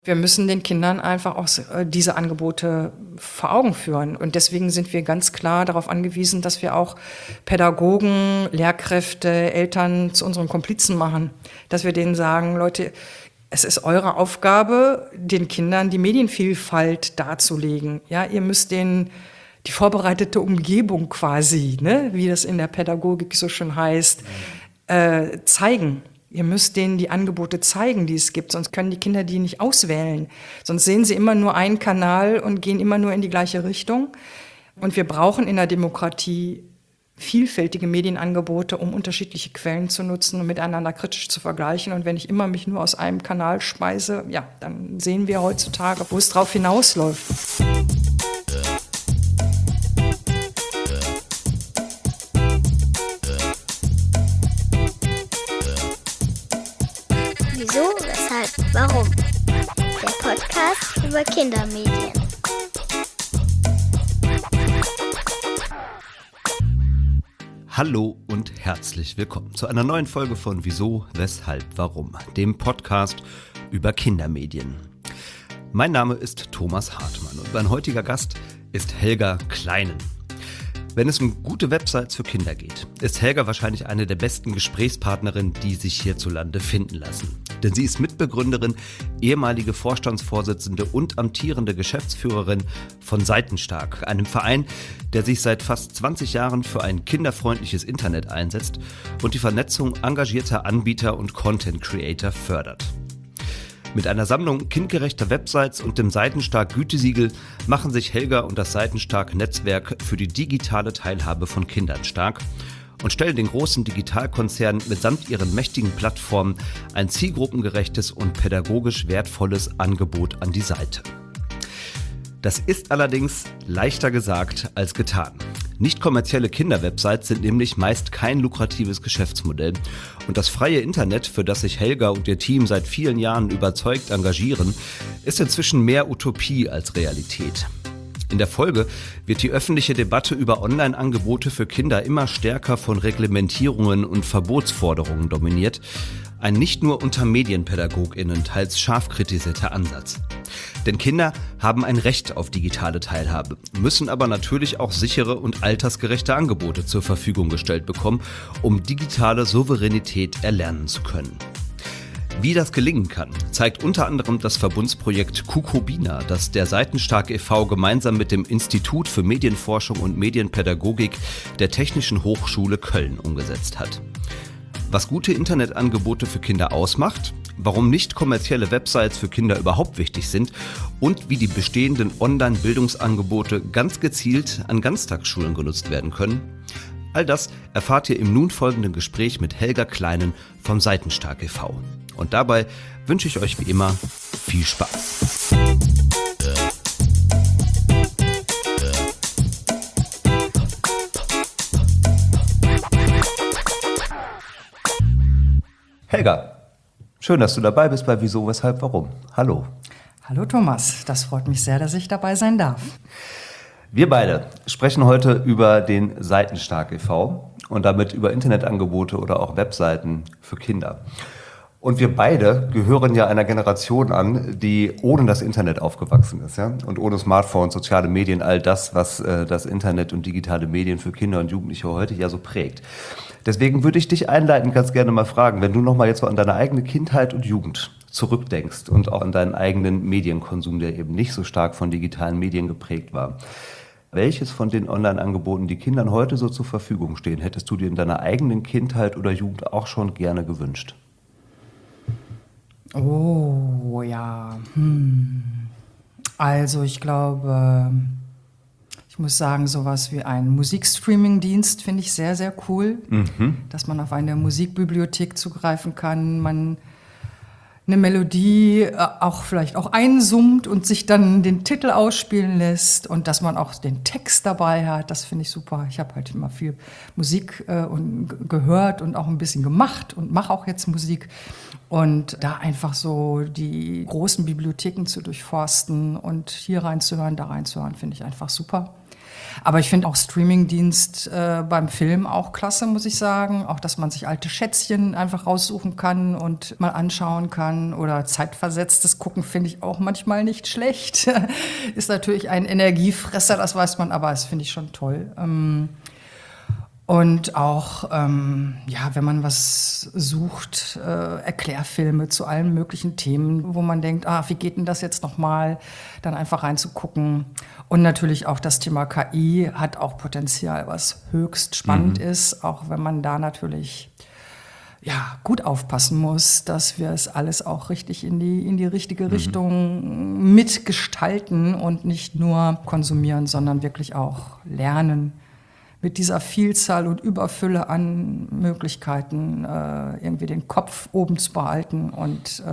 Wir müssen den Kindern einfach auch diese Angebote vor Augen führen. Und deswegen sind wir ganz klar darauf angewiesen, dass wir auch Pädagogen, Lehrkräfte, Eltern zu unseren Komplizen machen. Dass wir denen sagen, Leute, es ist eure Aufgabe, den Kindern die Medienvielfalt darzulegen. Ja, ihr müsst denen die vorbereitete Umgebung quasi, ne, wie das in der Pädagogik so schön heißt, zeigen. Ihr müsst denen die Angebote zeigen, die es gibt, sonst können die Kinder die nicht auswählen. Sonst sehen sie immer nur einen Kanal und gehen immer nur in die gleiche Richtung. Und wir brauchen in der Demokratie vielfältige Medienangebote, um unterschiedliche Quellen zu nutzen und miteinander kritisch zu vergleichen. Und wenn ich immer mich nur aus einem Kanal speise, ja, dann sehen wir heutzutage, wo es drauf hinausläuft. Wieso, weshalb, warum? Der Podcast über Kindermedien. Hallo und herzlich willkommen zu einer neuen Folge von Wieso, weshalb, warum? Dem Podcast über Kindermedien. Mein Name ist Thomas Hartmann und mein heutiger Gast ist Helga Kleinen. Wenn es um gute Websites für Kinder geht, ist Helga wahrscheinlich eine der besten Gesprächspartnerinnen, die sich hierzulande finden lassen. Denn sie ist Mitbegründerin, ehemalige Vorstandsvorsitzende und amtierende Geschäftsführerin von Seitenstark, einem Verein, der sich seit fast 20 Jahren für ein kinderfreundliches Internet einsetzt und die Vernetzung engagierter Anbieter und Content Creator fördert. Mit einer Sammlung kindgerechter Websites und dem Seitenstark-Gütesiegel machen sich Helga und das Seitenstark-Netzwerk für die digitale Teilhabe von Kindern stark und stellen den großen Digitalkonzernen mitsamt ihren mächtigen Plattformen ein zielgruppengerechtes und pädagogisch wertvolles Angebot an die Seite. Das ist allerdings leichter gesagt als getan. Nicht kommerzielle Kinderwebsites sind nämlich meist kein lukratives Geschäftsmodell und das freie Internet, für das sich Helga und ihr Team seit vielen Jahren überzeugt engagieren, ist inzwischen mehr Utopie als Realität. In der Folge wird die öffentliche Debatte über Online-Angebote für Kinder immer stärker von Reglementierungen und Verbotsforderungen dominiert. Ein nicht nur unter MedienpädagogInnen teils scharf kritisierter Ansatz. Denn Kinder haben ein Recht auf digitale Teilhabe, müssen aber natürlich auch sichere und altersgerechte Angebote zur Verfügung gestellt bekommen, um digitale Souveränität erlernen zu können. Wie das gelingen kann, zeigt unter anderem das Verbundsprojekt Kukobina, das der Seitenstark e.V. gemeinsam mit dem Institut für Medienforschung und Medienpädagogik der Technischen Hochschule Köln umgesetzt hat. Was gute Internetangebote für Kinder ausmacht, warum nicht kommerzielle Websites für Kinder überhaupt wichtig sind und wie die bestehenden Online-Bildungsangebote ganz gezielt an Ganztagsschulen genutzt werden können. All das erfahrt ihr im nun folgenden Gespräch mit Helga Kleinen vom Seitenstark e.V. Und dabei wünsche ich euch wie immer viel Spaß. Helga, schön, dass du dabei bist bei Wieso, weshalb, warum. Hallo. Hallo Thomas, das freut mich sehr, dass ich dabei sein darf. Wir beide sprechen heute über den Seitenstark e.V. und damit über Internetangebote oder auch Webseiten für Kinder. Und wir beide gehören ja einer Generation an, die ohne das Internet aufgewachsen ist, ja? Und ohne Smartphones, soziale Medien, all das, was das Internet und digitale Medien für Kinder und Jugendliche heute ja so prägt. Deswegen würde ich dich einleitend ganz gerne mal fragen, wenn du nochmal jetzt so an deine eigene Kindheit und Jugend zurückdenkst und auch an deinen eigenen Medienkonsum, der eben nicht so stark von digitalen Medien geprägt war. Welches von den Online-Angeboten, die Kindern heute so zur Verfügung stehen, hättest du dir in deiner eigenen Kindheit oder Jugend auch schon gerne gewünscht? Oh ja, Also ich glaube, ich muss sagen, sowas wie ein Musikstreaming-Dienst finde ich sehr, sehr cool, dass man auf eine Musikbibliothek zugreifen kann, man eine Melodie auch vielleicht auch einsummt und sich dann den Titel ausspielen lässt und dass man auch den Text dabei hat, das finde ich super. Ich habe halt immer viel Musik gehört und auch ein bisschen gemacht und mache auch jetzt Musik. Und da einfach so die großen Bibliotheken zu durchforsten und hier reinzuhören, da reinzuhören, finde ich einfach super. Aber ich finde auch Streamingdienst beim Film auch klasse, muss ich sagen. Auch, dass man sich alte Schätzchen einfach raussuchen kann und mal anschauen kann. Oder zeitversetztes Gucken finde ich auch manchmal nicht schlecht. Ist natürlich ein Energiefresser, das weiß man, aber das finde ich schon toll. Und auch, wenn man was sucht, Erklärfilme zu allen möglichen Themen, wo man denkt, wie geht denn das jetzt nochmal, dann einfach reinzugucken. Und natürlich auch das Thema KI hat auch Potenzial, was höchst spannend ist, auch wenn man da natürlich gut aufpassen muss, dass wir es alles auch richtig in die richtige Richtung mitgestalten und nicht nur konsumieren, sondern wirklich auch lernen. Mit dieser Vielzahl und Überfülle an Möglichkeiten irgendwie den Kopf oben zu behalten und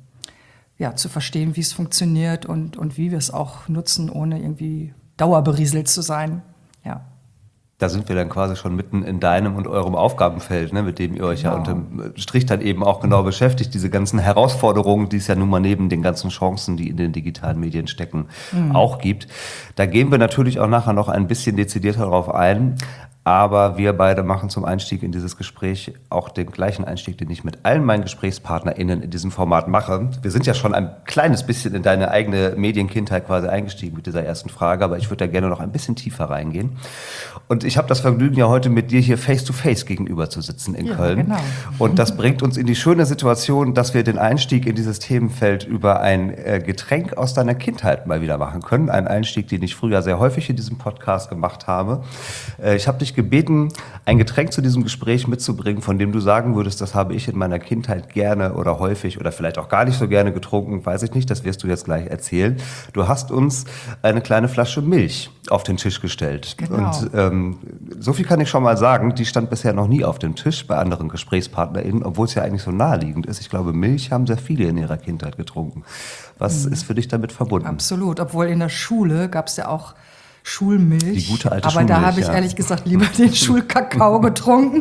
zu verstehen, wie es funktioniert und wie wir es auch nutzen, ohne irgendwie dauerberieselt zu sein. Ja. Da sind wir dann quasi schon mitten in deinem und eurem Aufgabenfeld, ne, mit dem ihr euch ja unterm Strich dann eben auch genau beschäftigt. Diese ganzen Herausforderungen, die es ja nun mal neben den ganzen Chancen, die in den digitalen Medien stecken, auch gibt. Da gehen wir natürlich auch nachher noch ein bisschen dezidierter darauf ein. Aber wir beide machen zum Einstieg in dieses Gespräch auch den gleichen Einstieg, den ich mit allen meinen GesprächspartnerInnen in diesem Format mache. Wir sind ja schon ein kleines bisschen in deine eigene Medienkindheit quasi eingestiegen mit dieser ersten Frage, aber ich würde da gerne noch ein bisschen tiefer reingehen. Und ich habe das Vergnügen, ja heute mit dir hier face-to-face gegenüber zu sitzen in Köln. Genau. Und das bringt uns in die schöne Situation, dass wir den Einstieg in dieses Themenfeld über ein Getränk aus deiner Kindheit mal wieder machen können. Ein Einstieg, den ich früher sehr häufig in diesem Podcast gemacht habe. Ich habe dich gebeten, ein Getränk zu diesem Gespräch mitzubringen, von dem du sagen würdest, das habe ich in meiner Kindheit gerne oder häufig oder vielleicht auch gar nicht so gerne getrunken, weiß ich nicht, das wirst du jetzt gleich erzählen. Du hast uns eine kleine Flasche Milch auf den Tisch gestellt. Genau. Und so viel kann ich schon mal sagen, die stand bisher noch nie auf dem Tisch bei anderen GesprächspartnerInnen, obwohl es ja eigentlich so naheliegend ist. Ich glaube, Milch haben sehr viele in ihrer Kindheit getrunken. Was ist für dich damit verbunden? Absolut, obwohl in der Schule gab es ja auch Schulmilch. Die gute alte aber Schulmilch, da habe ich ehrlich gesagt lieber den Schulkakao getrunken.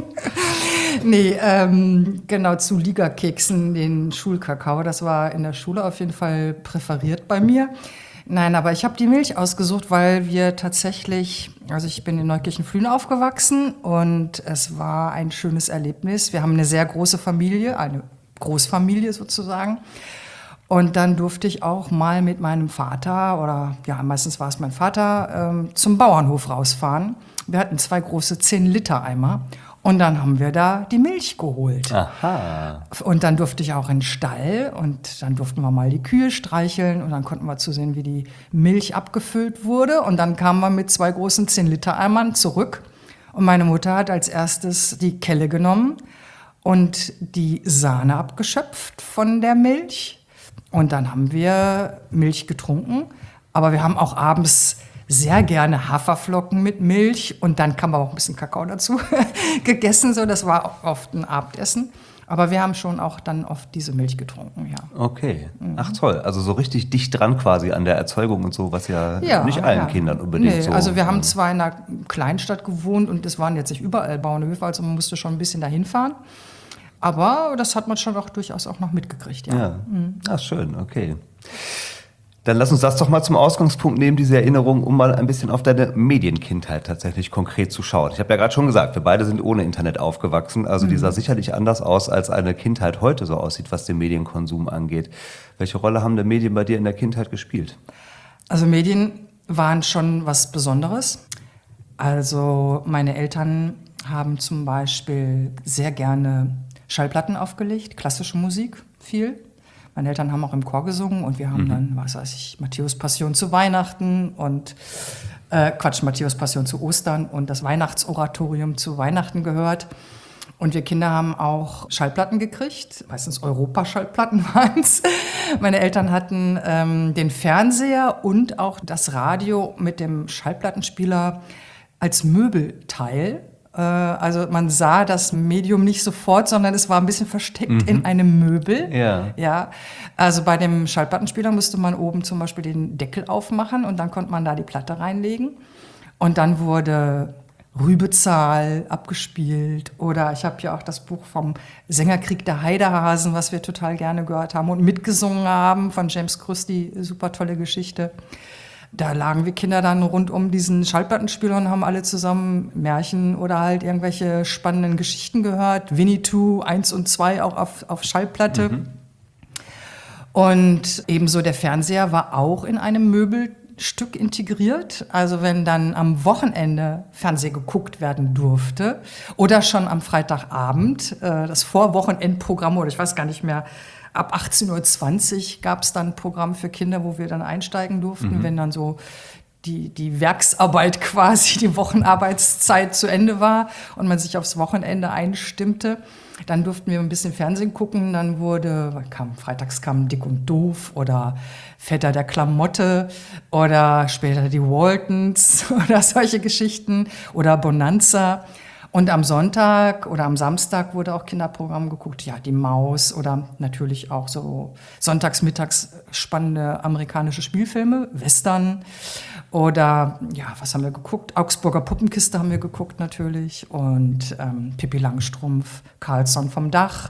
Zu Ligakeksen, den Schulkakao. Das war in der Schule auf jeden Fall präferiert bei mir. Nein, aber ich habe die Milch ausgesucht, weil wir tatsächlich, also ich bin in Neukirchen-Flühen aufgewachsen und es war ein schönes Erlebnis. Wir haben eine sehr große Familie, eine Großfamilie sozusagen. Und dann durfte ich auch mal mit meinem Vater, meistens war es mein Vater, zum Bauernhof rausfahren. Wir hatten 2 große 10-Liter-Eimer und dann haben wir da die Milch geholt. Aha. Und dann durfte ich auch in den Stall und dann durften wir mal die Kühe streicheln und dann konnten wir zusehen, wie die Milch abgefüllt wurde. Und dann kamen wir mit 2 großen 10-Liter-Eimern zurück und meine Mutter hat als erstes die Kelle genommen und die Sahne abgeschöpft von der Milch. Und dann haben wir Milch getrunken, aber wir haben auch abends sehr gerne Haferflocken mit Milch und dann kam auch ein bisschen Kakao dazu gegessen. So, das war auch oft ein Abendessen. Aber wir haben schon auch dann oft diese Milch getrunken, ja. Okay. Ach toll, also so richtig dicht dran quasi an der Erzeugung und so, was ja nicht allen Kindern unbedingt so. Also wir haben zwar in einer Kleinstadt gewohnt und es waren jetzt nicht überall Bauernhöfe, also man musste schon ein bisschen dahin fahren. Aber das hat man schon auch durchaus auch noch mitgekriegt, ja. Ach, schön, okay. Dann lass uns das doch mal zum Ausgangspunkt nehmen, diese Erinnerung, um mal ein bisschen auf deine Medienkindheit tatsächlich konkret zu schauen. Ich habe ja gerade schon gesagt, wir beide sind ohne Internet aufgewachsen, also die sah sicherlich anders aus, als eine Kindheit heute so aussieht, was den Medienkonsum angeht. Welche Rolle haben denn Medien bei dir in der Kindheit gespielt? Also Medien waren schon was Besonderes. Also meine Eltern haben zum Beispiel sehr gerne Schallplatten aufgelegt, klassische Musik, viel. Meine Eltern haben auch im Chor gesungen und wir haben dann, Matthäus Passion zu Weihnachten und Matthäus Passion zu Ostern und das Weihnachtsoratorium zu Weihnachten gehört. Und wir Kinder haben auch Schallplatten gekriegt, meistens Europaschallplatten waren es. Meine Eltern hatten den Fernseher und auch das Radio mit dem Schallplattenspieler als Möbelteil. Also man sah das Medium nicht sofort, sondern es war ein bisschen versteckt in einem Möbel. Ja. Also bei dem Schallplattenspieler musste man oben zum Beispiel den Deckel aufmachen und dann konnte man da die Platte reinlegen. Und dann wurde Rübezahl abgespielt. Oder ich habe ja auch das Buch vom Sängerkrieg der Heidehasen, was wir total gerne gehört haben und mitgesungen haben, von James Krusty, super tolle Geschichte. Da lagen wir Kinder dann rund um diesen Schallplattenspieler und haben alle zusammen Märchen oder halt irgendwelche spannenden Geschichten gehört. Winnetou 1 und 2 auch auf Schallplatte. Und ebenso der Fernseher war auch in einem Möbelstück integriert. Also wenn dann am Wochenende Fernsehen geguckt werden durfte oder schon am Freitagabend, das Vorwochenendprogramm oder ich weiß gar nicht mehr, ab 18:20 Uhr gab es dann ein Programm für Kinder, wo wir dann einsteigen durften, wenn dann so die Werksarbeit quasi, die Wochenarbeitszeit zu Ende war und man sich aufs Wochenende einstimmte. Dann durften wir ein bisschen Fernsehen gucken. Dann freitags kam Dick und Doof oder Vetter der Klamotte oder später die Waltons oder solche Geschichten oder Bonanza. Und am Sonntag oder am Samstag wurde auch Kinderprogramm geguckt. Ja, die Maus oder natürlich auch so sonntags, mittags spannende amerikanische Spielfilme, Western. Oder, ja, was haben wir geguckt? Augsburger Puppenkiste haben wir geguckt natürlich. Und Pippi Langstrumpf, Carlsson vom Dach.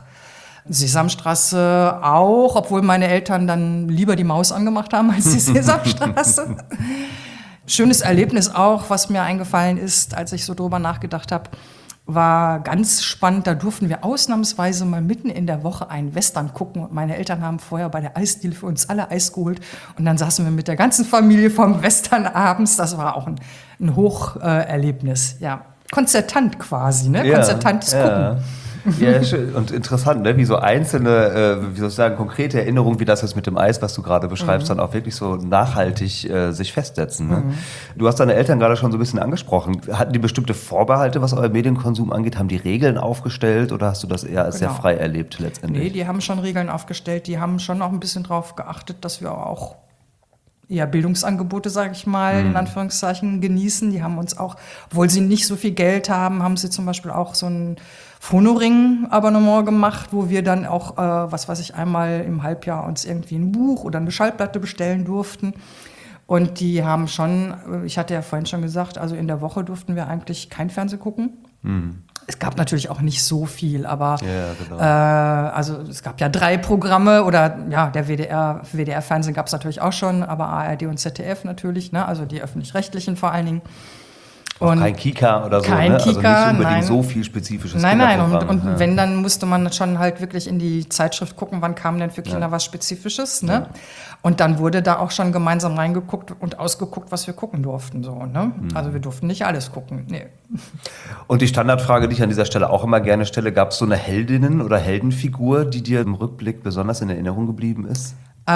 Sesamstraße auch, obwohl meine Eltern dann lieber die Maus angemacht haben als die Sesamstraße. Schönes Erlebnis auch, was mir eingefallen ist, als ich so drüber nachgedacht habe, war ganz spannend. Da durften wir ausnahmsweise mal mitten in der Woche einen Western gucken. Und meine Eltern haben vorher bei der Eisdiele für uns alle Eis geholt. Und dann saßen wir mit der ganzen Familie vom Western abends. Das war auch ein Hocherlebnis. Ja, konzertant quasi, ne? Konzertantes Gucken. Ja, schön und interessant, ne? Wie so einzelne, wie soll ich sagen, konkrete Erinnerungen, wie das jetzt mit dem Eis, was du gerade beschreibst, dann auch wirklich so nachhaltig sich festsetzen. Ne? Du hast deine Eltern gerade schon so ein bisschen angesprochen. Hatten die bestimmte Vorbehalte, was euer Medienkonsum angeht? Haben die Regeln aufgestellt oder hast du das eher als sehr frei erlebt letztendlich? Nee, die haben schon Regeln aufgestellt. Die haben schon auch ein bisschen drauf geachtet, dass wir auch eher Bildungsangebote, sage ich mal, in Anführungszeichen genießen. Die haben uns auch, obwohl sie nicht so viel Geld haben, haben sie zum Beispiel auch so ein Phonoring-Abonnement gemacht, wo wir dann auch, einmal im Halbjahr uns irgendwie ein Buch oder eine Schallplatte bestellen durften. Und die haben schon, ich hatte ja vorhin schon gesagt, also in der Woche durften wir eigentlich kein Fernsehen gucken. Es gab natürlich auch nicht so viel, aber genau. Also es gab ja 3 Programme oder ja, der WDR-Fernsehen gab es natürlich auch schon, aber ARD und ZDF natürlich, ne? Also die Öffentlich-Rechtlichen vor allen Dingen. Und kein Kika oder so, kein ne? Kika, also nicht unbedingt nein. so viel spezifisches Nein, Kinderprogramm. und wenn, dann musste man schon halt wirklich in die Zeitschrift gucken, wann kam denn für Kinder was Spezifisches, ne? Ja. Und dann wurde da auch schon gemeinsam reingeguckt und ausgeguckt, was wir gucken durften, so, ne? Also wir durften nicht alles gucken, nee. Und die Standardfrage, die ich an dieser Stelle auch immer gerne stelle, gab es so eine Heldinnen- oder Heldenfigur, die dir im Rückblick besonders in Erinnerung geblieben ist?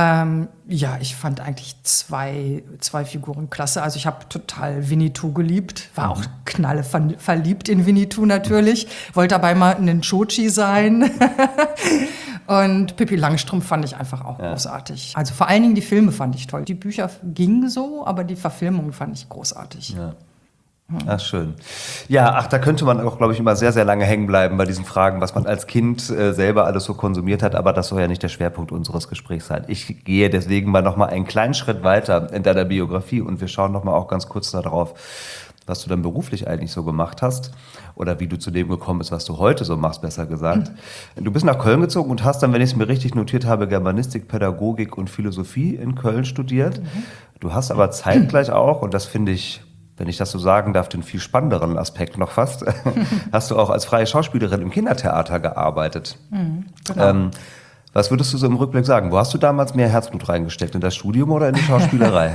Ja, ich fand eigentlich zwei Figuren klasse. Also ich habe total Winnetou geliebt, war auch knalle verliebt in Winnetou natürlich, wollte dabei mal ein Chochi sein. Und Pippi Langstrumpf fand ich einfach auch großartig. Also vor allen Dingen die Filme fand ich toll. Die Bücher gingen so, aber die Verfilmung fand ich großartig. Ja. Ach, schön. Ja, da könnte man auch, glaube ich, immer sehr, sehr lange hängen bleiben bei diesen Fragen, was man als Kind selber alles so konsumiert hat, aber das soll ja nicht der Schwerpunkt unseres Gesprächs sein. Ich gehe deswegen mal noch mal einen kleinen Schritt weiter in deiner Biografie und wir schauen noch mal auch ganz kurz darauf, was du dann beruflich eigentlich so gemacht hast oder wie du zu dem gekommen bist, was du heute so machst, besser gesagt. Du bist nach Köln gezogen und hast dann, wenn ich es mir richtig notiert habe, Germanistik, Pädagogik und Philosophie in Köln studiert. Du hast aber zeitgleich auch, und das finde ich, wenn ich das so sagen darf, den viel spannenderen Aspekt noch fast, hast du auch als freie Schauspielerin im Kindertheater gearbeitet. Genau. Was würdest du so im Rückblick sagen? Wo hast du damals mehr Herzblut reingesteckt? In das Studium oder in die Schauspielerei?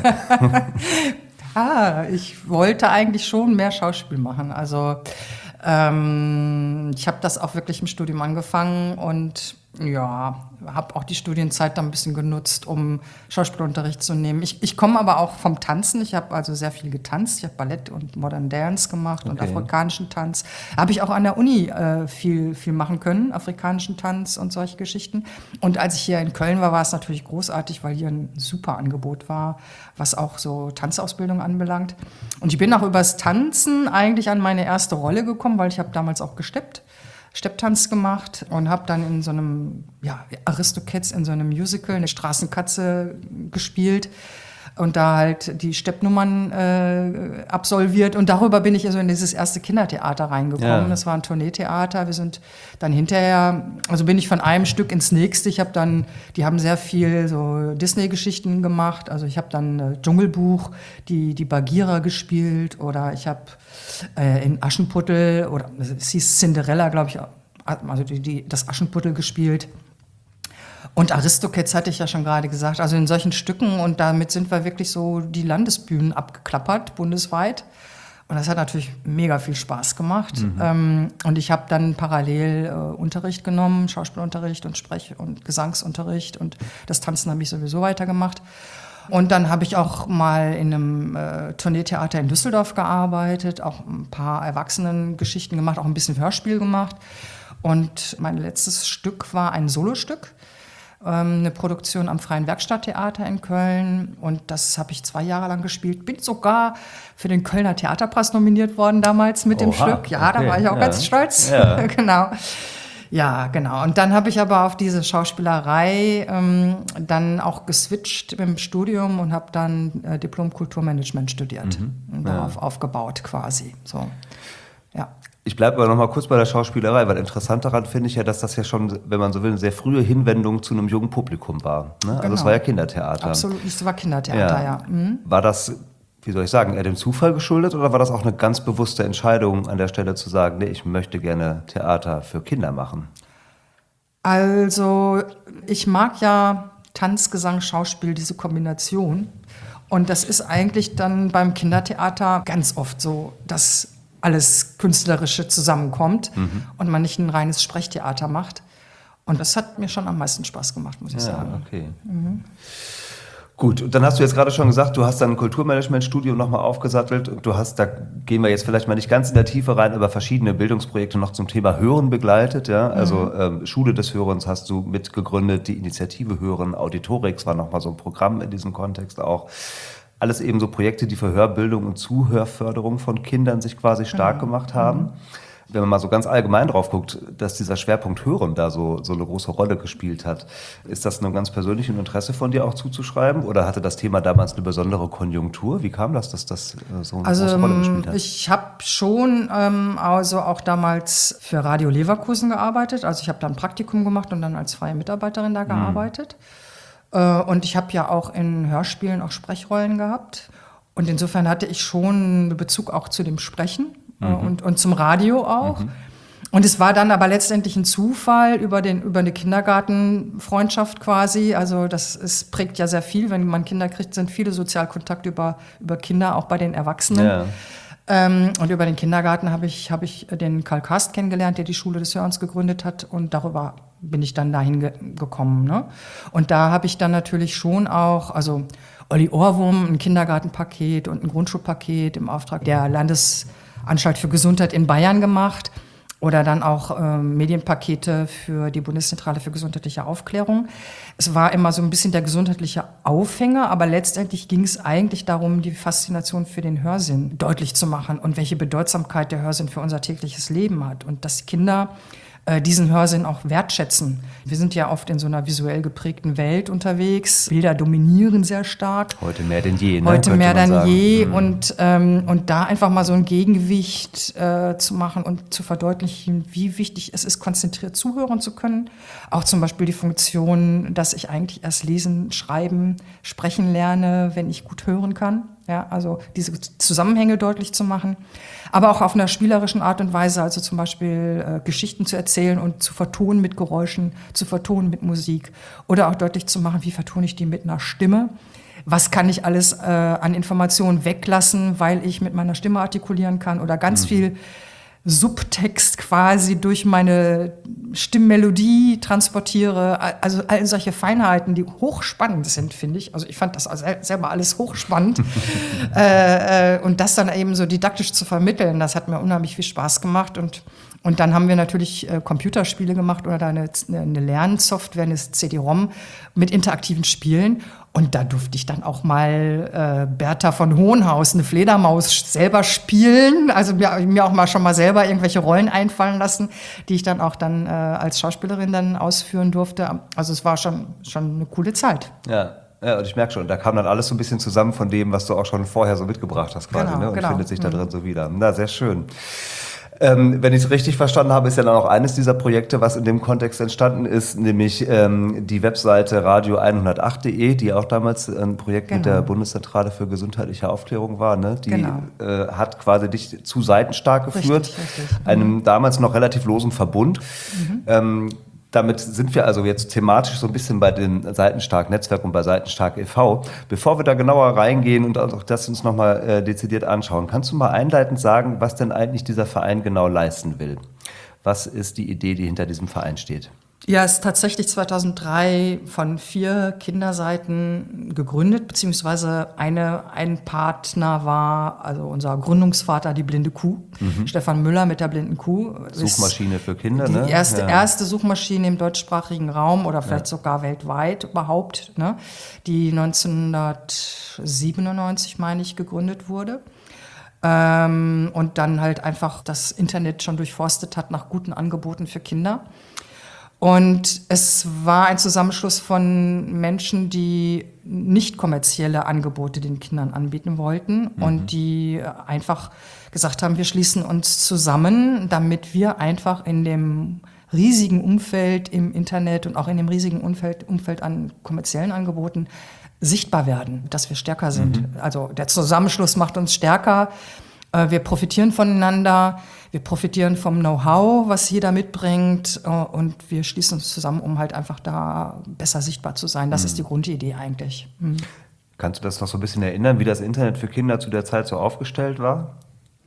Ich wollte eigentlich schon mehr Schauspiel machen. Also ich habe das auch wirklich im Studium angefangen und ja, habe auch die Studienzeit dann ein bisschen genutzt, um Schauspielunterricht zu nehmen. Ich komme aber auch vom Tanzen. Ich habe also sehr viel getanzt. Ich habe Ballett und Modern Dance gemacht und afrikanischen Tanz. Habe ich auch an der Uni viel machen können, afrikanischen Tanz und solche Geschichten. Und als ich hier in Köln war, war es natürlich großartig, weil hier ein super Angebot war, was auch so Tanzausbildung anbelangt. Und ich bin auch übers Tanzen eigentlich an meine erste Rolle gekommen, weil ich habe damals auch Stepptanz gemacht und habe dann in so einem Aristocats, in so einem Musical, eine Straßenkatze gespielt. und da halt die Steppnummern absolviert. Und darüber bin ich also in dieses erste Kindertheater reingekommen. Ja. Das war ein Tourneetheater. Wir sind dann hinterher, also bin ich von einem Stück ins nächste. Die haben sehr viel so Disney-Geschichten gemacht. Also ich habe dann Dschungelbuch, die Bagheera gespielt, oder ich habe in Aschenputtel, oder es hieß Cinderella, glaube ich, also das Aschenputtel gespielt. Und Aristocats hatte ich ja schon gerade gesagt, also in solchen Stücken, und damit sind wir wirklich so die Landesbühnen abgeklappert, bundesweit. Und das hat natürlich mega viel Spaß gemacht. Und ich habe dann parallel Unterricht genommen, Schauspielunterricht und Sprech- und Gesangsunterricht, und das Tanzen habe ich sowieso weitergemacht. Und dann habe ich auch mal in einem Tourneetheater in Düsseldorf gearbeitet, auch ein paar Erwachsenengeschichten gemacht, auch ein bisschen Hörspiel gemacht. Und mein letztes Stück war ein Solostück. Eine Produktion am Freien Werkstatttheater in Köln, und das habe ich 2 Jahre lang gespielt. Bin sogar für den Kölner Theaterpreis nominiert worden damals mit dem Stück. Ja, okay. Da war ich auch ganz stolz. Ja. Genau. Ja, genau. Und dann habe ich aber auf diese Schauspielerei dann auch geswitcht im Studium und habe dann Diplom-Kulturmanagement studiert und darauf aufgebaut quasi. So, ja. Ich bleibe aber noch mal kurz bei der Schauspielerei, weil interessant daran finde ich ja, dass das ja schon, wenn man so will, eine sehr frühe Hinwendung zu einem jungen Publikum war. Ne? Genau. Also es war ja Kindertheater. Absolut, es war Kindertheater, ja. War das, wie soll ich sagen, eher dem Zufall geschuldet, oder war das auch eine ganz bewusste Entscheidung an der Stelle zu sagen, nee, ich möchte gerne Theater für Kinder machen? Also ich mag ja Tanz, Gesang, Schauspiel, diese Kombination. Und das ist eigentlich dann beim Kindertheater ganz oft so, dass alles Künstlerische zusammenkommt und man nicht ein reines Sprechtheater macht. Und das hat mir schon am meisten Spaß gemacht, muss ich sagen. Okay. Gut, und dann hast du jetzt gerade schon gesagt, du hast dann ein Kulturmanagement-Studium nochmal aufgesattelt. Und du hast, da gehen wir jetzt vielleicht mal nicht ganz in der Tiefe rein, aber verschiedene Bildungsprojekte noch zum Thema Hören begleitet. Ja? Also Schule des Hörens hast du mitgegründet, die Initiative Hören, Auditorix war nochmal so ein Programm in diesem Kontext auch. Alles eben so Projekte, die für Hörbildung und Zuhörförderung von Kindern sich quasi stark gemacht haben. Wenn man mal so ganz allgemein drauf guckt, dass dieser Schwerpunkt Hören da so eine große Rolle gespielt hat, ist das einem ganz persönlichen Interesse von dir auch zuzuschreiben? Oder hatte das Thema damals eine besondere Konjunktur? Wie kam das, dass das so eine große Rolle gespielt hat? Ich habe schon also auch damals für Radio Leverkusen gearbeitet. Also ich habe da ein Praktikum gemacht und dann als freie Mitarbeiterin da gearbeitet. Und ich habe ja auch in Hörspielen auch Sprechrollen gehabt. Und insofern hatte ich schon Bezug auch zu dem Sprechen und zum Radio auch. Und es war dann aber letztendlich ein Zufall über eine Kindergartenfreundschaft quasi. Also prägt ja sehr viel. Wenn man Kinder kriegt, sind viele Sozialkontakte über Kinder, auch bei den Erwachsenen. Ja. Und über den Kindergarten habe ich den Karl Karst kennengelernt, der die Schule des Hörens gegründet hat. Und darüber bin ich dann dahin gekommen. Ne? Und da habe ich dann natürlich schon auch, also Olli Ohrwurm, ein Kindergartenpaket und ein Grundschulpaket im Auftrag der Landesanstalt für Gesundheit in Bayern gemacht. Oder dann auch Medienpakete für die Bundeszentrale für gesundheitliche Aufklärung. Es war immer so ein bisschen der gesundheitliche Aufhänger, aber letztendlich ging es eigentlich darum, die Faszination für den Hörsinn deutlich zu machen und welche Bedeutsamkeit der Hörsinn für unser tägliches Leben hat. Und dass Kinder diesen Hörsinn auch wertschätzen. Wir sind ja oft in so einer visuell geprägten Welt unterwegs. Bilder dominieren sehr stark. Heute mehr denn je. Ne? Heute mehr denn je. Und da einfach mal so ein Gegengewicht zu machen und zu verdeutlichen, wie wichtig es ist, konzentriert zuhören zu können. Auch zum Beispiel die Funktion, dass ich eigentlich erst lesen, schreiben, sprechen lerne, wenn ich gut hören kann. Ja, also diese Zusammenhänge deutlich zu machen, aber auch auf einer spielerischen Art und Weise, also zum Beispiel Geschichten zu erzählen und zu vertonen mit Geräuschen, zu vertonen mit Musik oder auch deutlich zu machen, wie vertone ich die mit einer Stimme. Was kann ich alles an Informationen weglassen, weil ich mit meiner Stimme artikulieren kann oder ganz viel Subtext quasi durch meine Stimmmelodie transportiere. Also all solche Feinheiten, die hochspannend sind, finde ich. Also ich fand das selber alles hochspannend. Und das dann eben so didaktisch zu vermitteln, das hat mir unheimlich viel Spaß gemacht. Und dann haben wir natürlich Computerspiele gemacht oder eine Lernsoftware, eine CD-ROM mit interaktiven Spielen. Und da durfte ich dann auch mal Bertha von Hohenhaus, eine Fledermaus, selber spielen. Also mir auch schon mal selber irgendwelche Rollen einfallen lassen, die ich dann auch als Schauspielerin dann ausführen durfte. Also es war schon eine coole Zeit. Ja. Ja, und ich merke schon, da kam dann alles so ein bisschen zusammen von dem, was du auch schon vorher so mitgebracht hast quasi, ne? Und findet sich da drin so wieder. Na, sehr schön. Wenn ich es richtig verstanden habe, ist ja dann auch eines dieser Projekte, was in dem Kontext entstanden ist, nämlich die Webseite radio108.de, die auch damals ein Projekt mit der Bundeszentrale für gesundheitliche Aufklärung war. Ne? Die hat quasi dich zu Seitenstark geführt, richtig. Einem damals noch relativ losen Verbund. Damit sind wir also jetzt thematisch so ein bisschen bei dem Seitenstark-Netzwerk und bei Seitenstark e.V. Bevor wir da genauer reingehen und auch das uns nochmal dezidiert anschauen, kannst du mal einleitend sagen, was denn eigentlich dieser Verein genau leisten will? Was ist die Idee, die hinter diesem Verein steht? Ja, es ist tatsächlich 2003 von 4 Kinderseiten gegründet, beziehungsweise ein Partner war, also unser Gründungsvater, die Blinde Kuh, Stefan Müller mit der Blinden Kuh. Suchmaschine für Kinder, ne? Die erste Suchmaschine im deutschstrachigen Raum oder vielleicht sogar weltweit überhaupt, ne? Die 1997, meine ich, gegründet wurde. Und dann halt einfach das Internet schon durchforstet hat nach guten Angeboten für Kinder. Und es war ein Zusammenschluss von Menschen, die nicht kommerzielle Angebote den Kindern anbieten wollten und die einfach gesagt haben, wir schließen uns zusammen, damit wir einfach in dem riesigen Umfeld im Internet und auch in dem riesigen Umfeld an kommerziellen Angeboten sichtbar werden, dass wir stärker sind. Also der Zusammenschluss macht uns stärker. Wir profitieren voneinander, wir profitieren vom Know-how, was jeder mitbringt und wir schließen uns zusammen, um halt einfach da besser sichtbar zu sein. Das ist die Grundidee eigentlich. Kannst du das noch so ein bisschen erinnern, wie das Internet für Kinder zu der Zeit so aufgestellt war?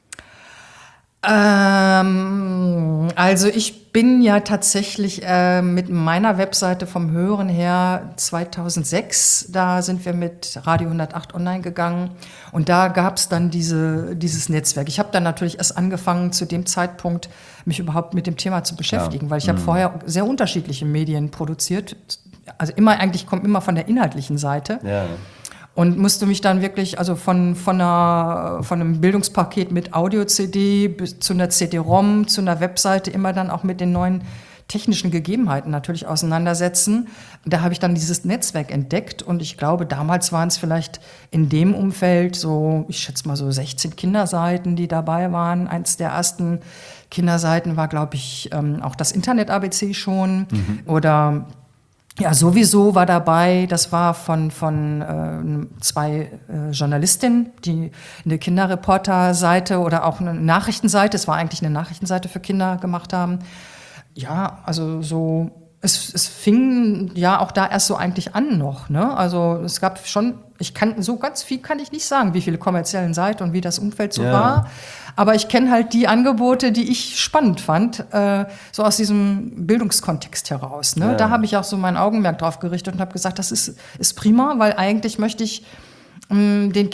Also ich bin ja tatsächlich mit meiner Webseite vom Hören her 2006, da sind wir mit Radio 108 online gegangen und da gab es dann dieses Netzwerk. Ich habe dann natürlich erst angefangen, zu dem Zeitpunkt mich überhaupt mit dem Thema zu beschäftigen, weil ich habe vorher sehr unterschiedliche Medien produziert. Also kommt immer von der inhaltlichen Seite. Ja. Und musste mich dann wirklich, also von einem Bildungspaket mit Audio-CD bis zu einer CD-ROM, zu einer Webseite, immer dann auch mit den neuen technischen Gegebenheiten natürlich auseinandersetzen. Da habe ich dann dieses Netzwerk entdeckt und ich glaube, damals waren es vielleicht in dem Umfeld so, ich schätze mal so 16 Kinderseiten, die dabei waren. Eins der ersten Kinderseiten war, glaube ich, auch das Internet-ABC schon oder ja, sowieso war dabei, das war von 2 Journalistinnen, die eine Kinderreporter-Seite oder auch eine Nachrichtenseite, es war eigentlich eine Nachrichtenseite für Kinder gemacht haben. Ja, also so, es fing ja auch da erst so eigentlich an noch, ne? Also es gab schon, so ganz viel kann ich nicht sagen, wie viele kommerziellen Seiten und wie das Umfeld so war. Aber ich kenne halt die Angebote, die ich spannend fand, so aus diesem Bildungskontext heraus. Ne? Ja. Da habe ich auch so mein Augenmerk drauf gerichtet und habe gesagt, das ist prima, weil eigentlich möchte ich den